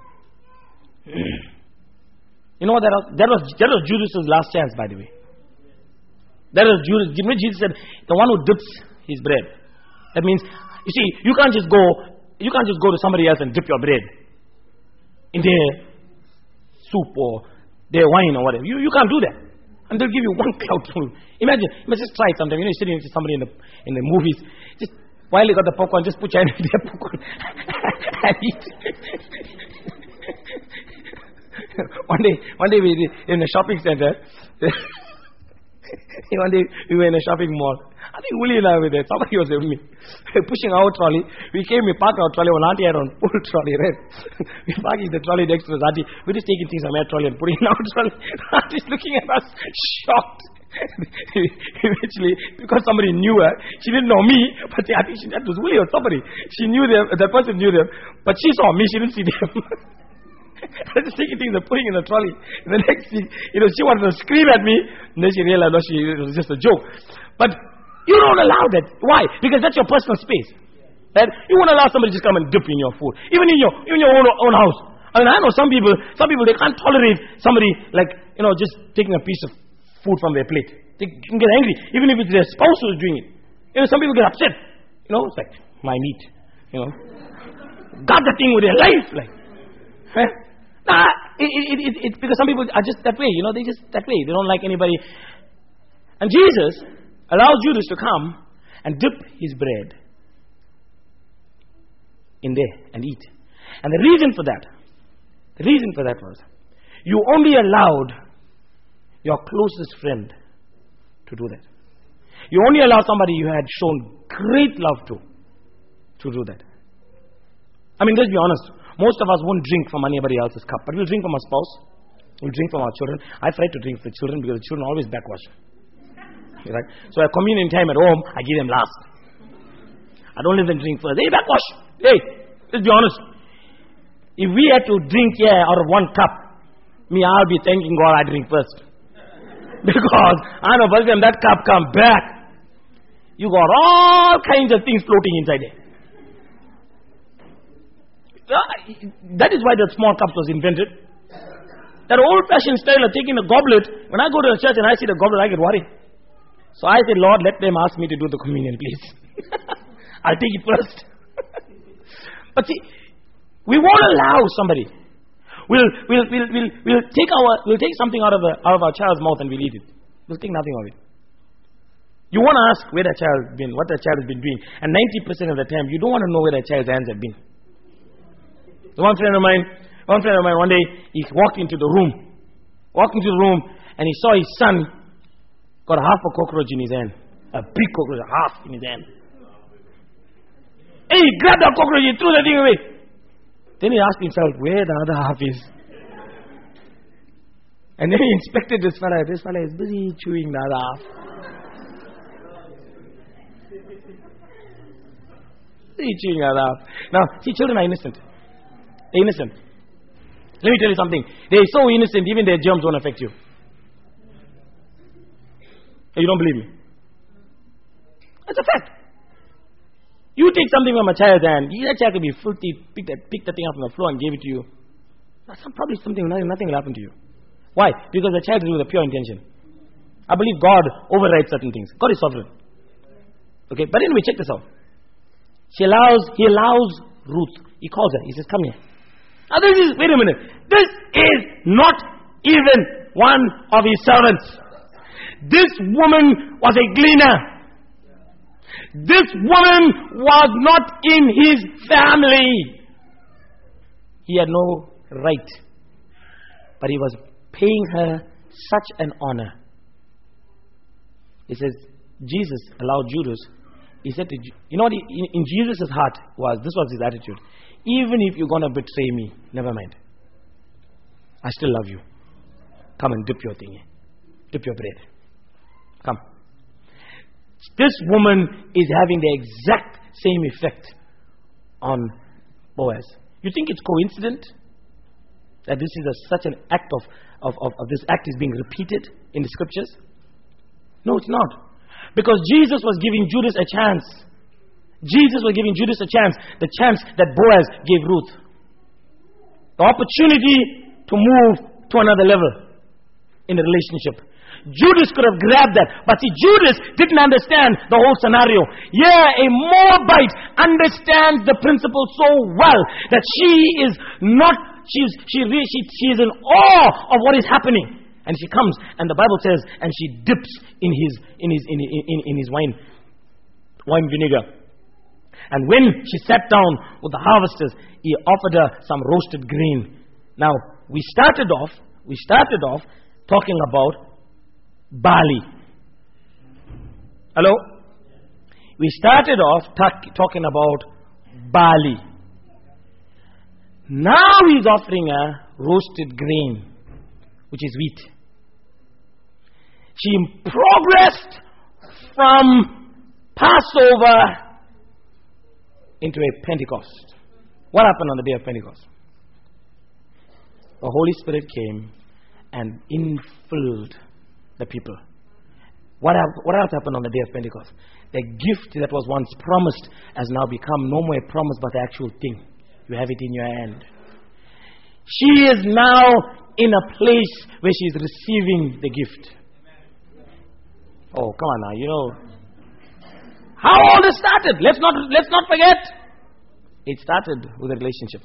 Speaker 1: You know what that was Judas' last chance, by the way. That was Judas. Jesus said, the one who dips his bread. That means, you see, you can't just go to somebody else and dip your bread in their soup or their wine or whatever. You can't do that. And they'll give you one cloud. Imagine just try it sometime. You know, you're sitting with somebody in the movies. Just while you got the popcorn, just put your hand in their popcorn and eat. One day we in a shopping center. One day we were in a shopping mall. I think Uli and I were there. Somebody was with me. Pushing our trolley. We parked our trolley. One auntie had on full trolley, right? We parked the trolley next to us. Auntie, we're just taking things from our trolley and putting in our trolley. Auntie's looking at us, shocked. Eventually, because somebody knew her, she didn't know me, but I think that was Uli or somebody. She knew them, that person knew them, but she saw me, she didn't see them. I was just taking things and putting in the trolley. And the next thing, she wanted to scream at me, and then she realized it was just a joke. But you don't allow that. Why? Because that's your personal space. Right? You won't allow somebody to just come and dip in your food, even in your own house. I mean, I know some people they can't tolerate somebody just taking a piece of food from their plate. They can get angry, even if it's their spouse who's doing it. Some people get upset. It's like my meat. Got the thing with their life, Right? It's because some people are just that way, they're just that way. They don't like anybody. And Jesus allows Judas to come and dip his bread in there and eat. And the reason for that was, you only allowed your closest friend to do that. You only allow somebody you had shown great love to do that. I mean, let's be honest. Most of us won't drink from anybody else's cup, but we'll drink from our spouse. We'll drink from our children. I try to drink for children because the children always backwash. Right? So at communion time at home, I give them last. I don't let them drink first. Hey, backwash. Hey, let's be honest. If we had to drink out of one cup, I'll be thanking God I drink first. Because I know by the time that cup comes back, you got all kinds of things floating inside there. That is why the small cups was invented. That old-fashioned style of taking a goblet. When I go to a church and I see the goblet, I get worried. So I say, Lord, let them ask me to do the communion, please. I'll take it first. But see, we won't allow somebody. We'll take something out of our child's mouth and we'll eat it. We'll think nothing of it. You want to ask where that child has been, what that child has been doing, and 90% of the time you don't want to know where that child's hands have been. One friend of mine, one day, he walked into the room, and he saw his son got half a cockroach in his hand. A big cockroach, half in his hand. And he grabbed that cockroach, he threw the thing away. Then he asked himself, where the other half is? And then he inspected this fella. This fella is busy chewing the other half. Busy chewing the other half. Now, see, children are innocent. They're innocent. Let me tell you something. They're so innocent, even their germs won't affect you. You don't believe me? That's a fact. You take something from a child's hand, that child could be filthy, pick the thing up from the floor and give it to you. Probably nothing will happen to you. Why? Because the child is with a pure intention. I believe God overrides certain things. God is sovereign. Okay, but anyway, check this out. He allows Ruth. He calls her. He says, come here. Now wait a minute. This is not even one of his servants. This woman was a gleaner. This woman was not in his family. He had no right. But he was paying her such an honor. He says, Jesus allowed Judas. He said to you know what? In Jesus' heart this was his attitude. Even if you're going to betray me, never mind. I still love you. Come and dip your thing here. Dip your bread. Come. This woman is having the exact same effect on Boaz. You think it's coincident that this is such an act of this act is being repeated in the scriptures? No, it's not. Because Jesus was giving Judas a chance. Jesus was giving Judas a chance. The chance that Boaz gave Ruth. The opportunity to move to another level in the relationship. Judas could have grabbed that. But see, Judas didn't understand the whole scenario. Yeah, a Moabite understands the principle so well that she is in awe of what is happening. And she comes, and the Bible says, and she dips in his wine vinegar. And when she sat down with the harvesters, he offered her some roasted grain. Now, we started off talking about barley. Hello? We started off talking about barley. Now he's offering her roasted grain, which is wheat. She progressed from Passover into a Pentecost. What happened on the day of Pentecost? The Holy Spirit came and infilled the people. What else happened on the day of Pentecost? The gift that was once promised has now become no more a promise but the actual thing. You have it in your hand. She is now in a place where she is receiving the gift. Oh, come on now, how all this started. Let's not forget. It started with a relationship.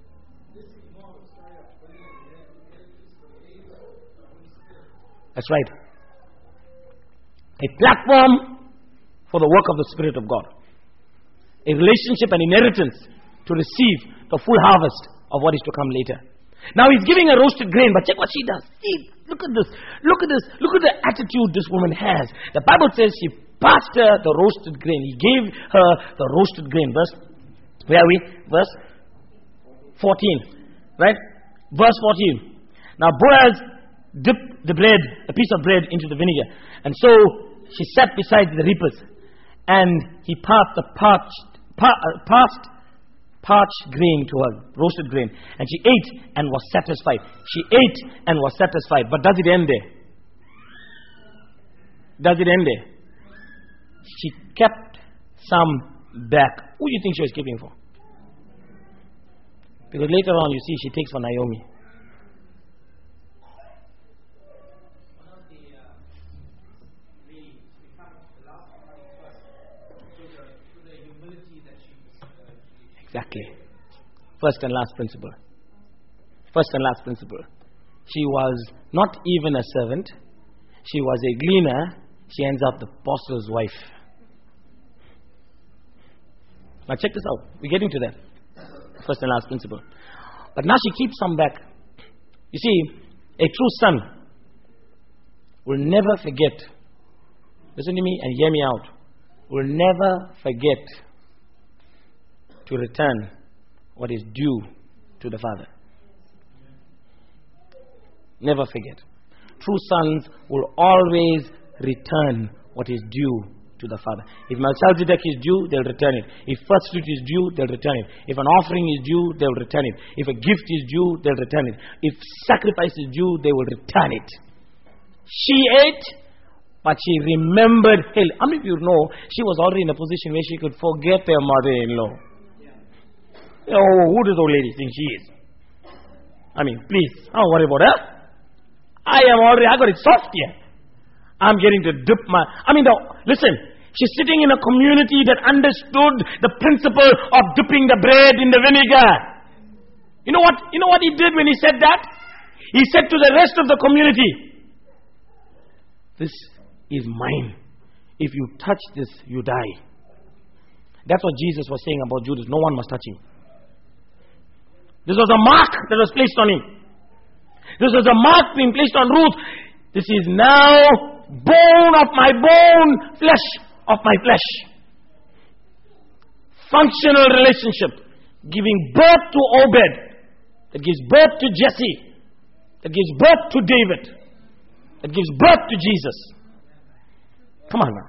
Speaker 1: That's right. A platform for the work of the Spirit of God. A relationship and inheritance to receive the full harvest of what is to come later. Now he's giving her roasted grain, but check what she does. See, look at this. Look at the attitude this woman has. The Bible says she passed her the roasted grain. He gave her the roasted grain. Where are we? Verse 14. Right? Verse 14. Now Boaz dipped the bread, a piece of bread, into the vinegar. And so she sat beside the reapers. And he passed the parched grain to her, roasted grain. And she ate and was satisfied. She ate and was satisfied. But does it end there? Does it end there? She kept some back. Who do you think she was keeping for? Because later on, you see, she takes for Naomi. Exactly. First and last principle. First and last principle. She was not even a servant. She was a gleaner. She ends up the apostle's wife. Now check this out. We're getting to that. First and last principle. But now she keeps some back. You see, a true son will never forget. Listen to me and hear me out. Will never forget to return what is due to the father. Never forget. True sons will always return what is due to the father. If Melchizedek is due, they'll return it. If first fruit is due, they'll return it. If an offering is due, they'll return it. If a gift is due, they'll return it. If sacrifice is due, they will return it. She ate But she remembered hell. How many of you know she was already in a position where she could forget her mother-in-law? Oh, who does old lady think she is? I mean, please, don't worry about her. I got it soft here. I'm getting to dip my... listen, she's sitting in a community that understood the principle of dipping the bread in the vinegar. You know what he did when he said that? He said to the rest of the community, this is mine. If you touch this, you die. That's what Jesus was saying about Judas. No one must touch him. This was a mark that was placed on him. This was a mark being placed on Ruth. This is now bone of my bone, flesh of my flesh. Functional relationship. Giving birth to Obed. That gives birth to Jesse. That gives birth to David. That gives birth to Jesus. Come on now.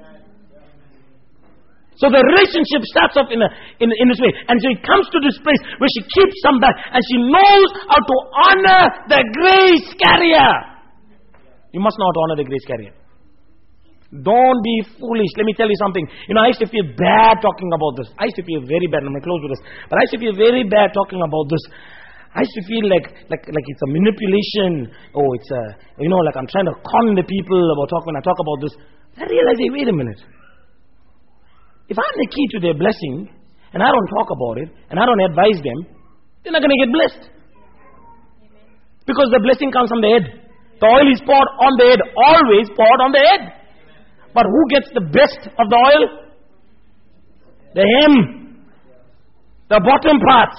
Speaker 1: So the relationship starts off in this way. And so it comes to this place where she keeps some back. And she knows how to honor the grace carrier. You must know how to honor the grace carrier. Don't be foolish. Let me tell you something. I used to feel bad talking about this. I used to feel very bad. I'm going to close with this. But I used to feel very bad talking about this. I used to feel like it's a manipulation. Oh, it's like I'm trying to con the people when I talk about this. I realized, hey, wait a minute. If I'm the key to their blessing, and I don't talk about it, and I don't advise them, they're not going to get blessed. Because the blessing comes from the head. The oil is poured on the head, always poured on the head. But who gets the best of the oil? The hem. The bottom parts.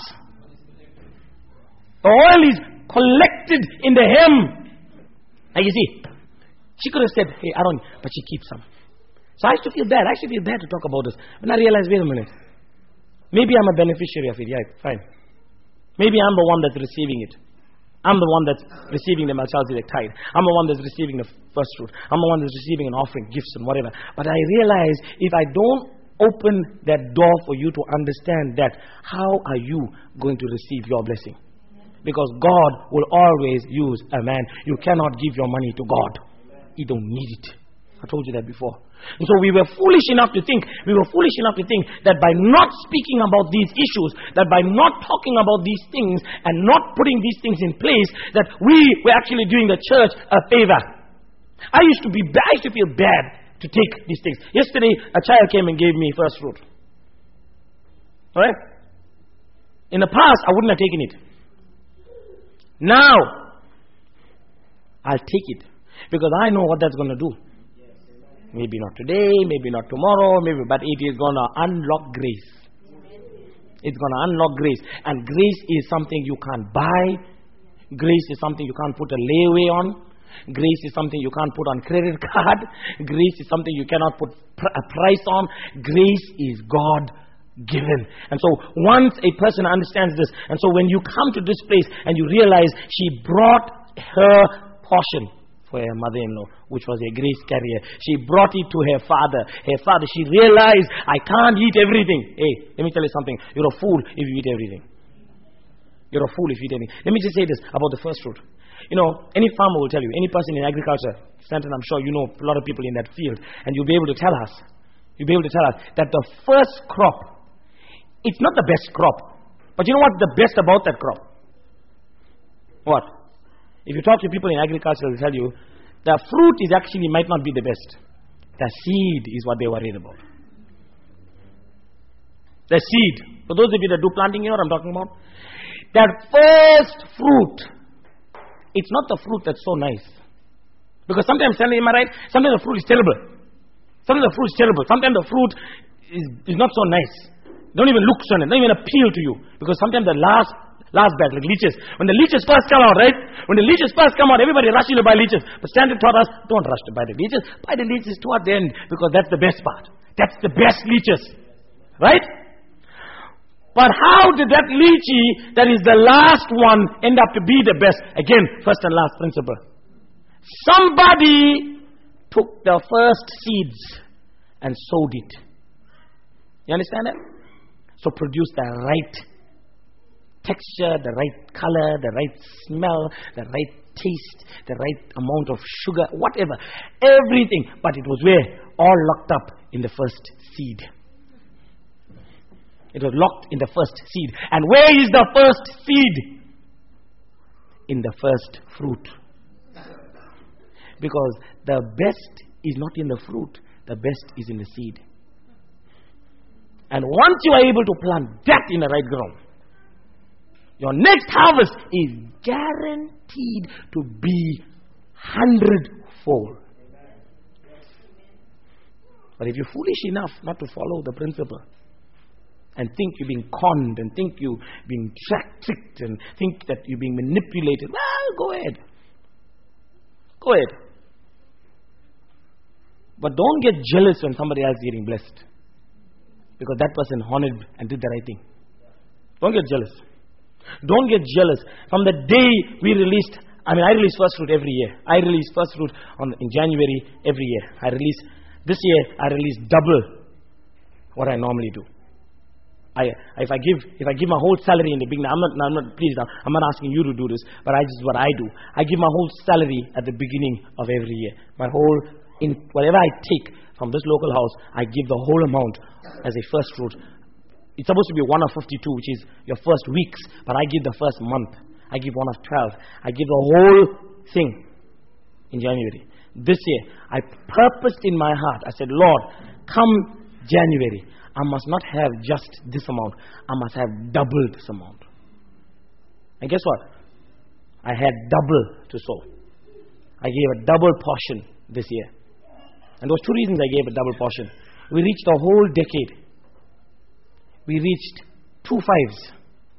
Speaker 1: The oil is collected in the hem. Now you see, she could have said, hey, I don't, but she keeps some. So I used to feel bad. I used to feel bad to talk about this. When I realized, wait a minute. Maybe I'm a beneficiary of it. Yeah, fine. Maybe I'm the one that's receiving it. I'm the one that's receiving the Melchizedek tithe. I'm the one that's receiving the first fruit. I'm the one that's receiving an offering, gifts and whatever. But I realize if I don't open that door for you to understand that, how are you going to receive your blessing? Because God will always use a man. You cannot give your money to God. You don't need it. I told you that before. And so we were foolish enough to think that by not speaking about these issues, that by not talking about these things and not putting these things in place, that we were actually doing the church a favor. I used to feel bad to take these things. Yesterday, a child came and gave me first fruit. Alright? In the past, I wouldn't have taken it. Now, I'll take it. Because I know what that's going to do. Maybe not today, maybe not tomorrow, but it is going to unlock grace. It's going to unlock grace. And grace is something you can't buy. Grace is something you can't put a layaway on. Grace is something you can't put on credit card. Grace is something you cannot put a price on. Grace is God given. And so once a person understands this, and so when you come to this place and you realize she brought her portion for her mother-in-law, which was a grace carrier. She brought it to her father. Her father, she realized, I can't eat everything. Hey, let me tell you something. You're a fool if you eat everything. You're a fool if you eat everything. Let me just say this about the first fruit. Any farmer will tell you, any person in agriculture, Stanton, I'm sure you know a lot of people in that field, and you'll be able to tell us that the first crop, it's not the best crop. But you know what's the best about that crop? What? If you talk to people in agriculture, they'll tell you, the fruit might not be the best. The seed is what they're worried about. The seed. For those of you that do planting, you know what I'm talking about? That first fruit, it's not the fruit that's so nice. Because sometimes, am I right? Sometimes the fruit is terrible. Sometimes the fruit is not so nice. Don't even look so nice. Don't even appeal to you. Because sometimes the last batch, like leeches. When the leeches first come out, right? When the leeches first come out, everybody rushes to buy leeches. But Stanton taught us, don't rush to buy the leeches. Buy the leeches toward the end, because that's the best part. That's the best leeches. Right? But how did that lychee, that is the last one, end up to be the best? Again, first and last principle. Somebody took the first seeds and sowed it. You understand that? So produce the right texture, the right color, the right smell, the right taste, the right amount of sugar, whatever. Everything. But it was where? All locked up in the first seed. It was locked in the first seed. And where is the first seed? In the first fruit. Because the best is not in the fruit. The best is in the seed. And once you are able to plant that in the right ground, your next harvest is guaranteed to be 100-fold. But if you're foolish enough not to follow the principle, and think you're being conned, and think you're being tricked, and think that you're being manipulated, well, go ahead. Go ahead. But don't get jealous when somebody else is getting blessed, because that person honored and did the right thing. Don't get jealous. Don't get jealous. From the day we released, I release first fruit every year. I release first fruit in January every year. This year I release double what I normally do. If I give my whole salary in the beginning, I'm not asking you to do this, but this is what I do. I give my whole salary at the beginning of every year. Whatever I take from this local house, I give the whole amount as a first fruit. It's supposed to be 1 of 52, which is your first weeks, but I give the first month. I give 1 of 12. I give the whole thing in January. This year, I purposed in my heart. I said, Lord, come January, I must not have just this amount. I must have double this amount. And guess what? I had double to sow. I gave a double portion this year. And there was 2 reasons I gave a double portion. We reached a whole decade. We reached 2 5s.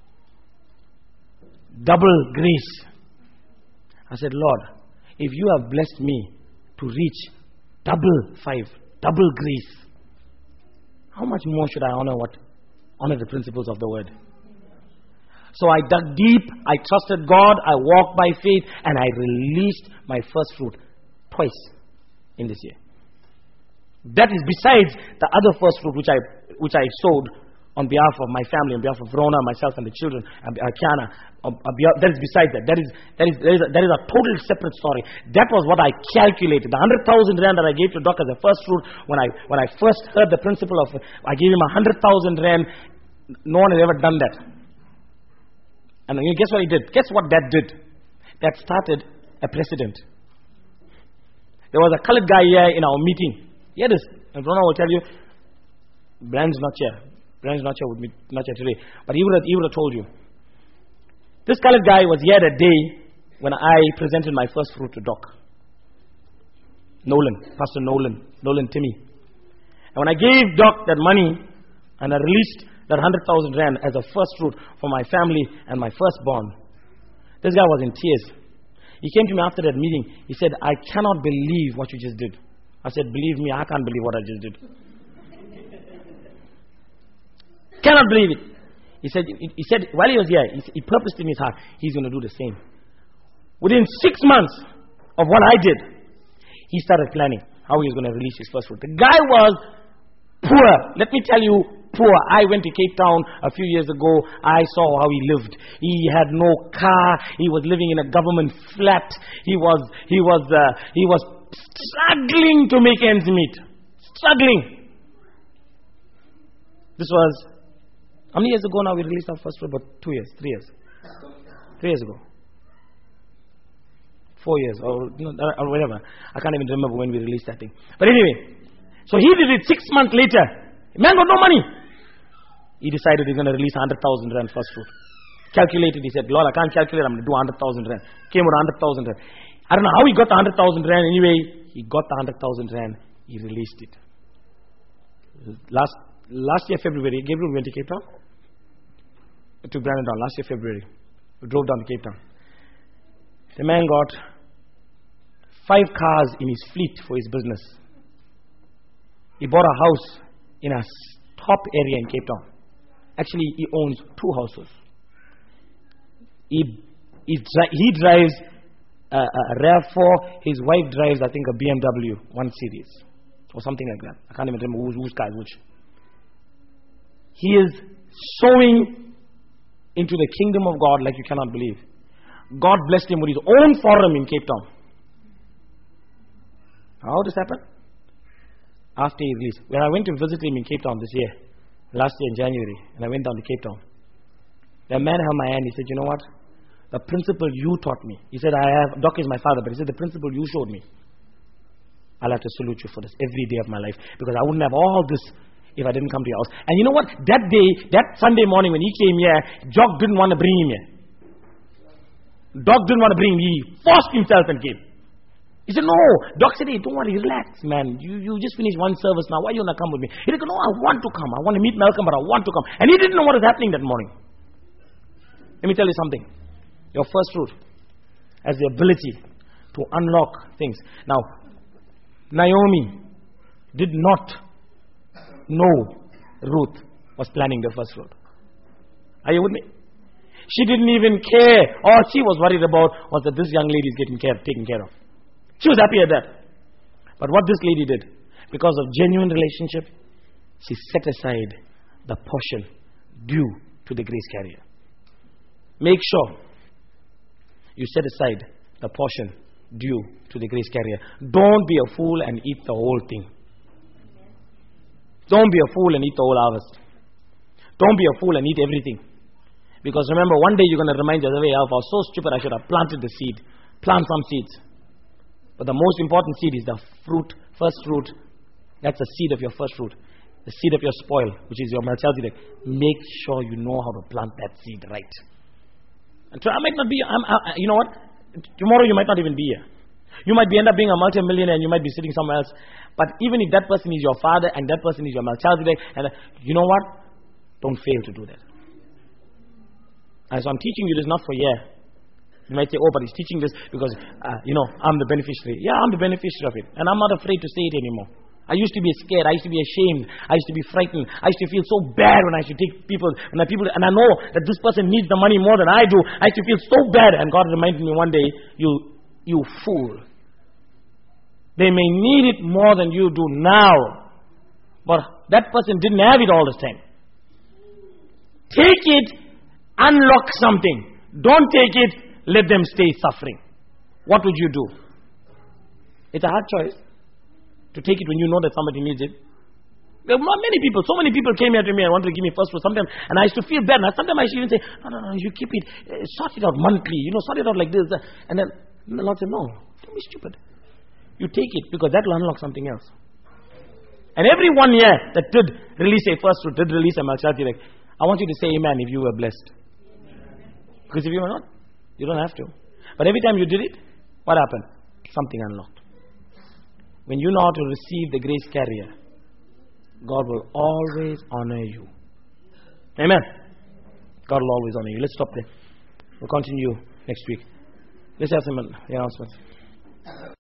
Speaker 1: Double grace. I said, Lord, if you have blessed me to reach double 5, double grace, how much more should I honor the principles of the word? So I dug deep, I trusted God, I walked by faith, and I released my first fruit twice in this year. That is besides the other first fruit which I sowed on behalf of my family, on behalf of Rona, myself, and the children, Kiana. That is besides that. That is a total separate story. That was what I calculated. The 100,000 rand that I gave to Doc as a first fruit, when I first heard the principle of, I gave him 100,000 rand. No one had ever done that. And guess what he did? Guess what that did? That started a precedent. There was a colored guy here in our meeting. Hear this, and Rona will tell you, Brand's not here. Brand's not here with me, not here today. But he would have told you. This colored guy was here that day when I presented my first fruit to Doc. Pastor Nolan Timmy. And when I gave Doc that money and I released that 100,000 rand as a first fruit for my family and my firstborn, this guy was in tears. He came to me after that meeting. He said, I cannot believe what you just did. I said, believe me, I can't believe what I just did. Cannot believe it. He said while he was here, he purposed in his heart, he's going to do the same. Within 6 months of what I did, he started planning how he was going to release his first fruit. The guy was poor. Let me tell you, poor. I went to Cape Town a few years ago. I saw how he lived. He had no car. He was living in a government flat. He was struggling to make ends meet. Struggling. This was, how many years ago now we released our first fruit? About 2 years, 3 years. 3 years ago. 4 years or whatever. I can't even remember when we released that thing. But anyway, so he did it 6 months later. Man got no money. He decided he's going to release 100,000 rand first fruit. Calculated, he said, Lord, I can't calculate, I'm going to do 100,000 rand. Came with 100,000 rand. I don't know how he got the 100,000 rand. Anyway, he got the 100,000 rand. He released it. Last year, February, Gabriel went to Cape Town. To Brandon last year, February. We drove down to Cape Town. The man got 5 cars in his fleet for his business. He bought a house in a top area in Cape Town. Actually, he owns 2 houses. He drives a RAV4. His wife drives, I think, a BMW 1 Series or something like that. I can't even remember whose car is which. He is sowing into the kingdom of God like you cannot believe. God blessed him with his own forum in Cape Town. How did this happen? After he released. When I went to visit him in Cape Town this year, last year in January, and I went down to Cape Town, the man held my hand. He said, you know what? The principle you taught me. He said, Doc is my father, but he said, the principle you showed me, I'll have to salute you for this every day of my life, because I wouldn't have all this if I didn't come to your house. And you know what? That day, that Sunday morning when he came here, Jock didn't want to bring him here. Doc didn't want to bring him. He forced himself and came. He said, no. Doc said, hey, don't worry, relax, man. You just finished one service now. Why you not come with me? He said, no, I want to come. I want to meet Malcolm, but I want to come. And he didn't know what was happening that morning. Let me tell you something. Your first fruit has the ability to unlock things. Now, Naomi did not know Ruth was planning the first fruit. Are you with me? She didn't even care. All she was worried about was that this young lady is taken care of. She was happy at that. But what this lady did, because of genuine relationship, she set aside the portion due to the grace carrier. Make sure you set aside the portion due to the grace carrier. Don't be a fool and eat the whole thing. Don't be a fool and eat the whole harvest. Don't be a fool and eat everything. Because remember, one day you're going to remind yourself, hey, I was so stupid, I should have planted the seed. Plant some seeds. But the most important seed is the fruit, first fruit. That's the seed of your first fruit. The seed of your spoil, which is your Melchizedek. Make sure you know how to plant that seed right. And so I might not be, you know what? Tomorrow you might not even be here. You might end up being a multi-millionaire and you might be sitting somewhere else. But even if that person is your father and that person is your Melchizedek, and you know what? Don't fail to do that. And so I'm teaching you this not for you might say, oh, but he's teaching this because, I'm the beneficiary. Yeah, I'm the beneficiary of it. And I'm not afraid to say it anymore. I used to be scared. I used to be ashamed. I used to be frightened. I used to feel so bad when I should take people. And I know that this person needs the money more than I do. I used to feel so bad. And God reminded me one day, you fool. They may need it more than you do now. But that person didn't have it all the time. Take it, unlock something. Don't take it, let them stay suffering. What would you do? It's a hard choice to take it when you know that somebody needs it. There are many people, so many people came here to me and wanted to give me first fruit sometimes, and I used to feel bad. And sometimes I used to even say, no, you keep it, sort it out monthly, sort it out like this. And then the Lord said, no, don't be stupid. You take it because that will unlock something else. And every 1 year that did release a first fruit, did release a Melchizedek, I want you to say amen if you were blessed. Because if you were not, you don't have to. But every time you did it, what happened? Something unlocked. When you know how to receive the grace carrier, God will always honor you. Amen. God will always honor you. Let's stop there. We'll continue next week. Let's have some announcements.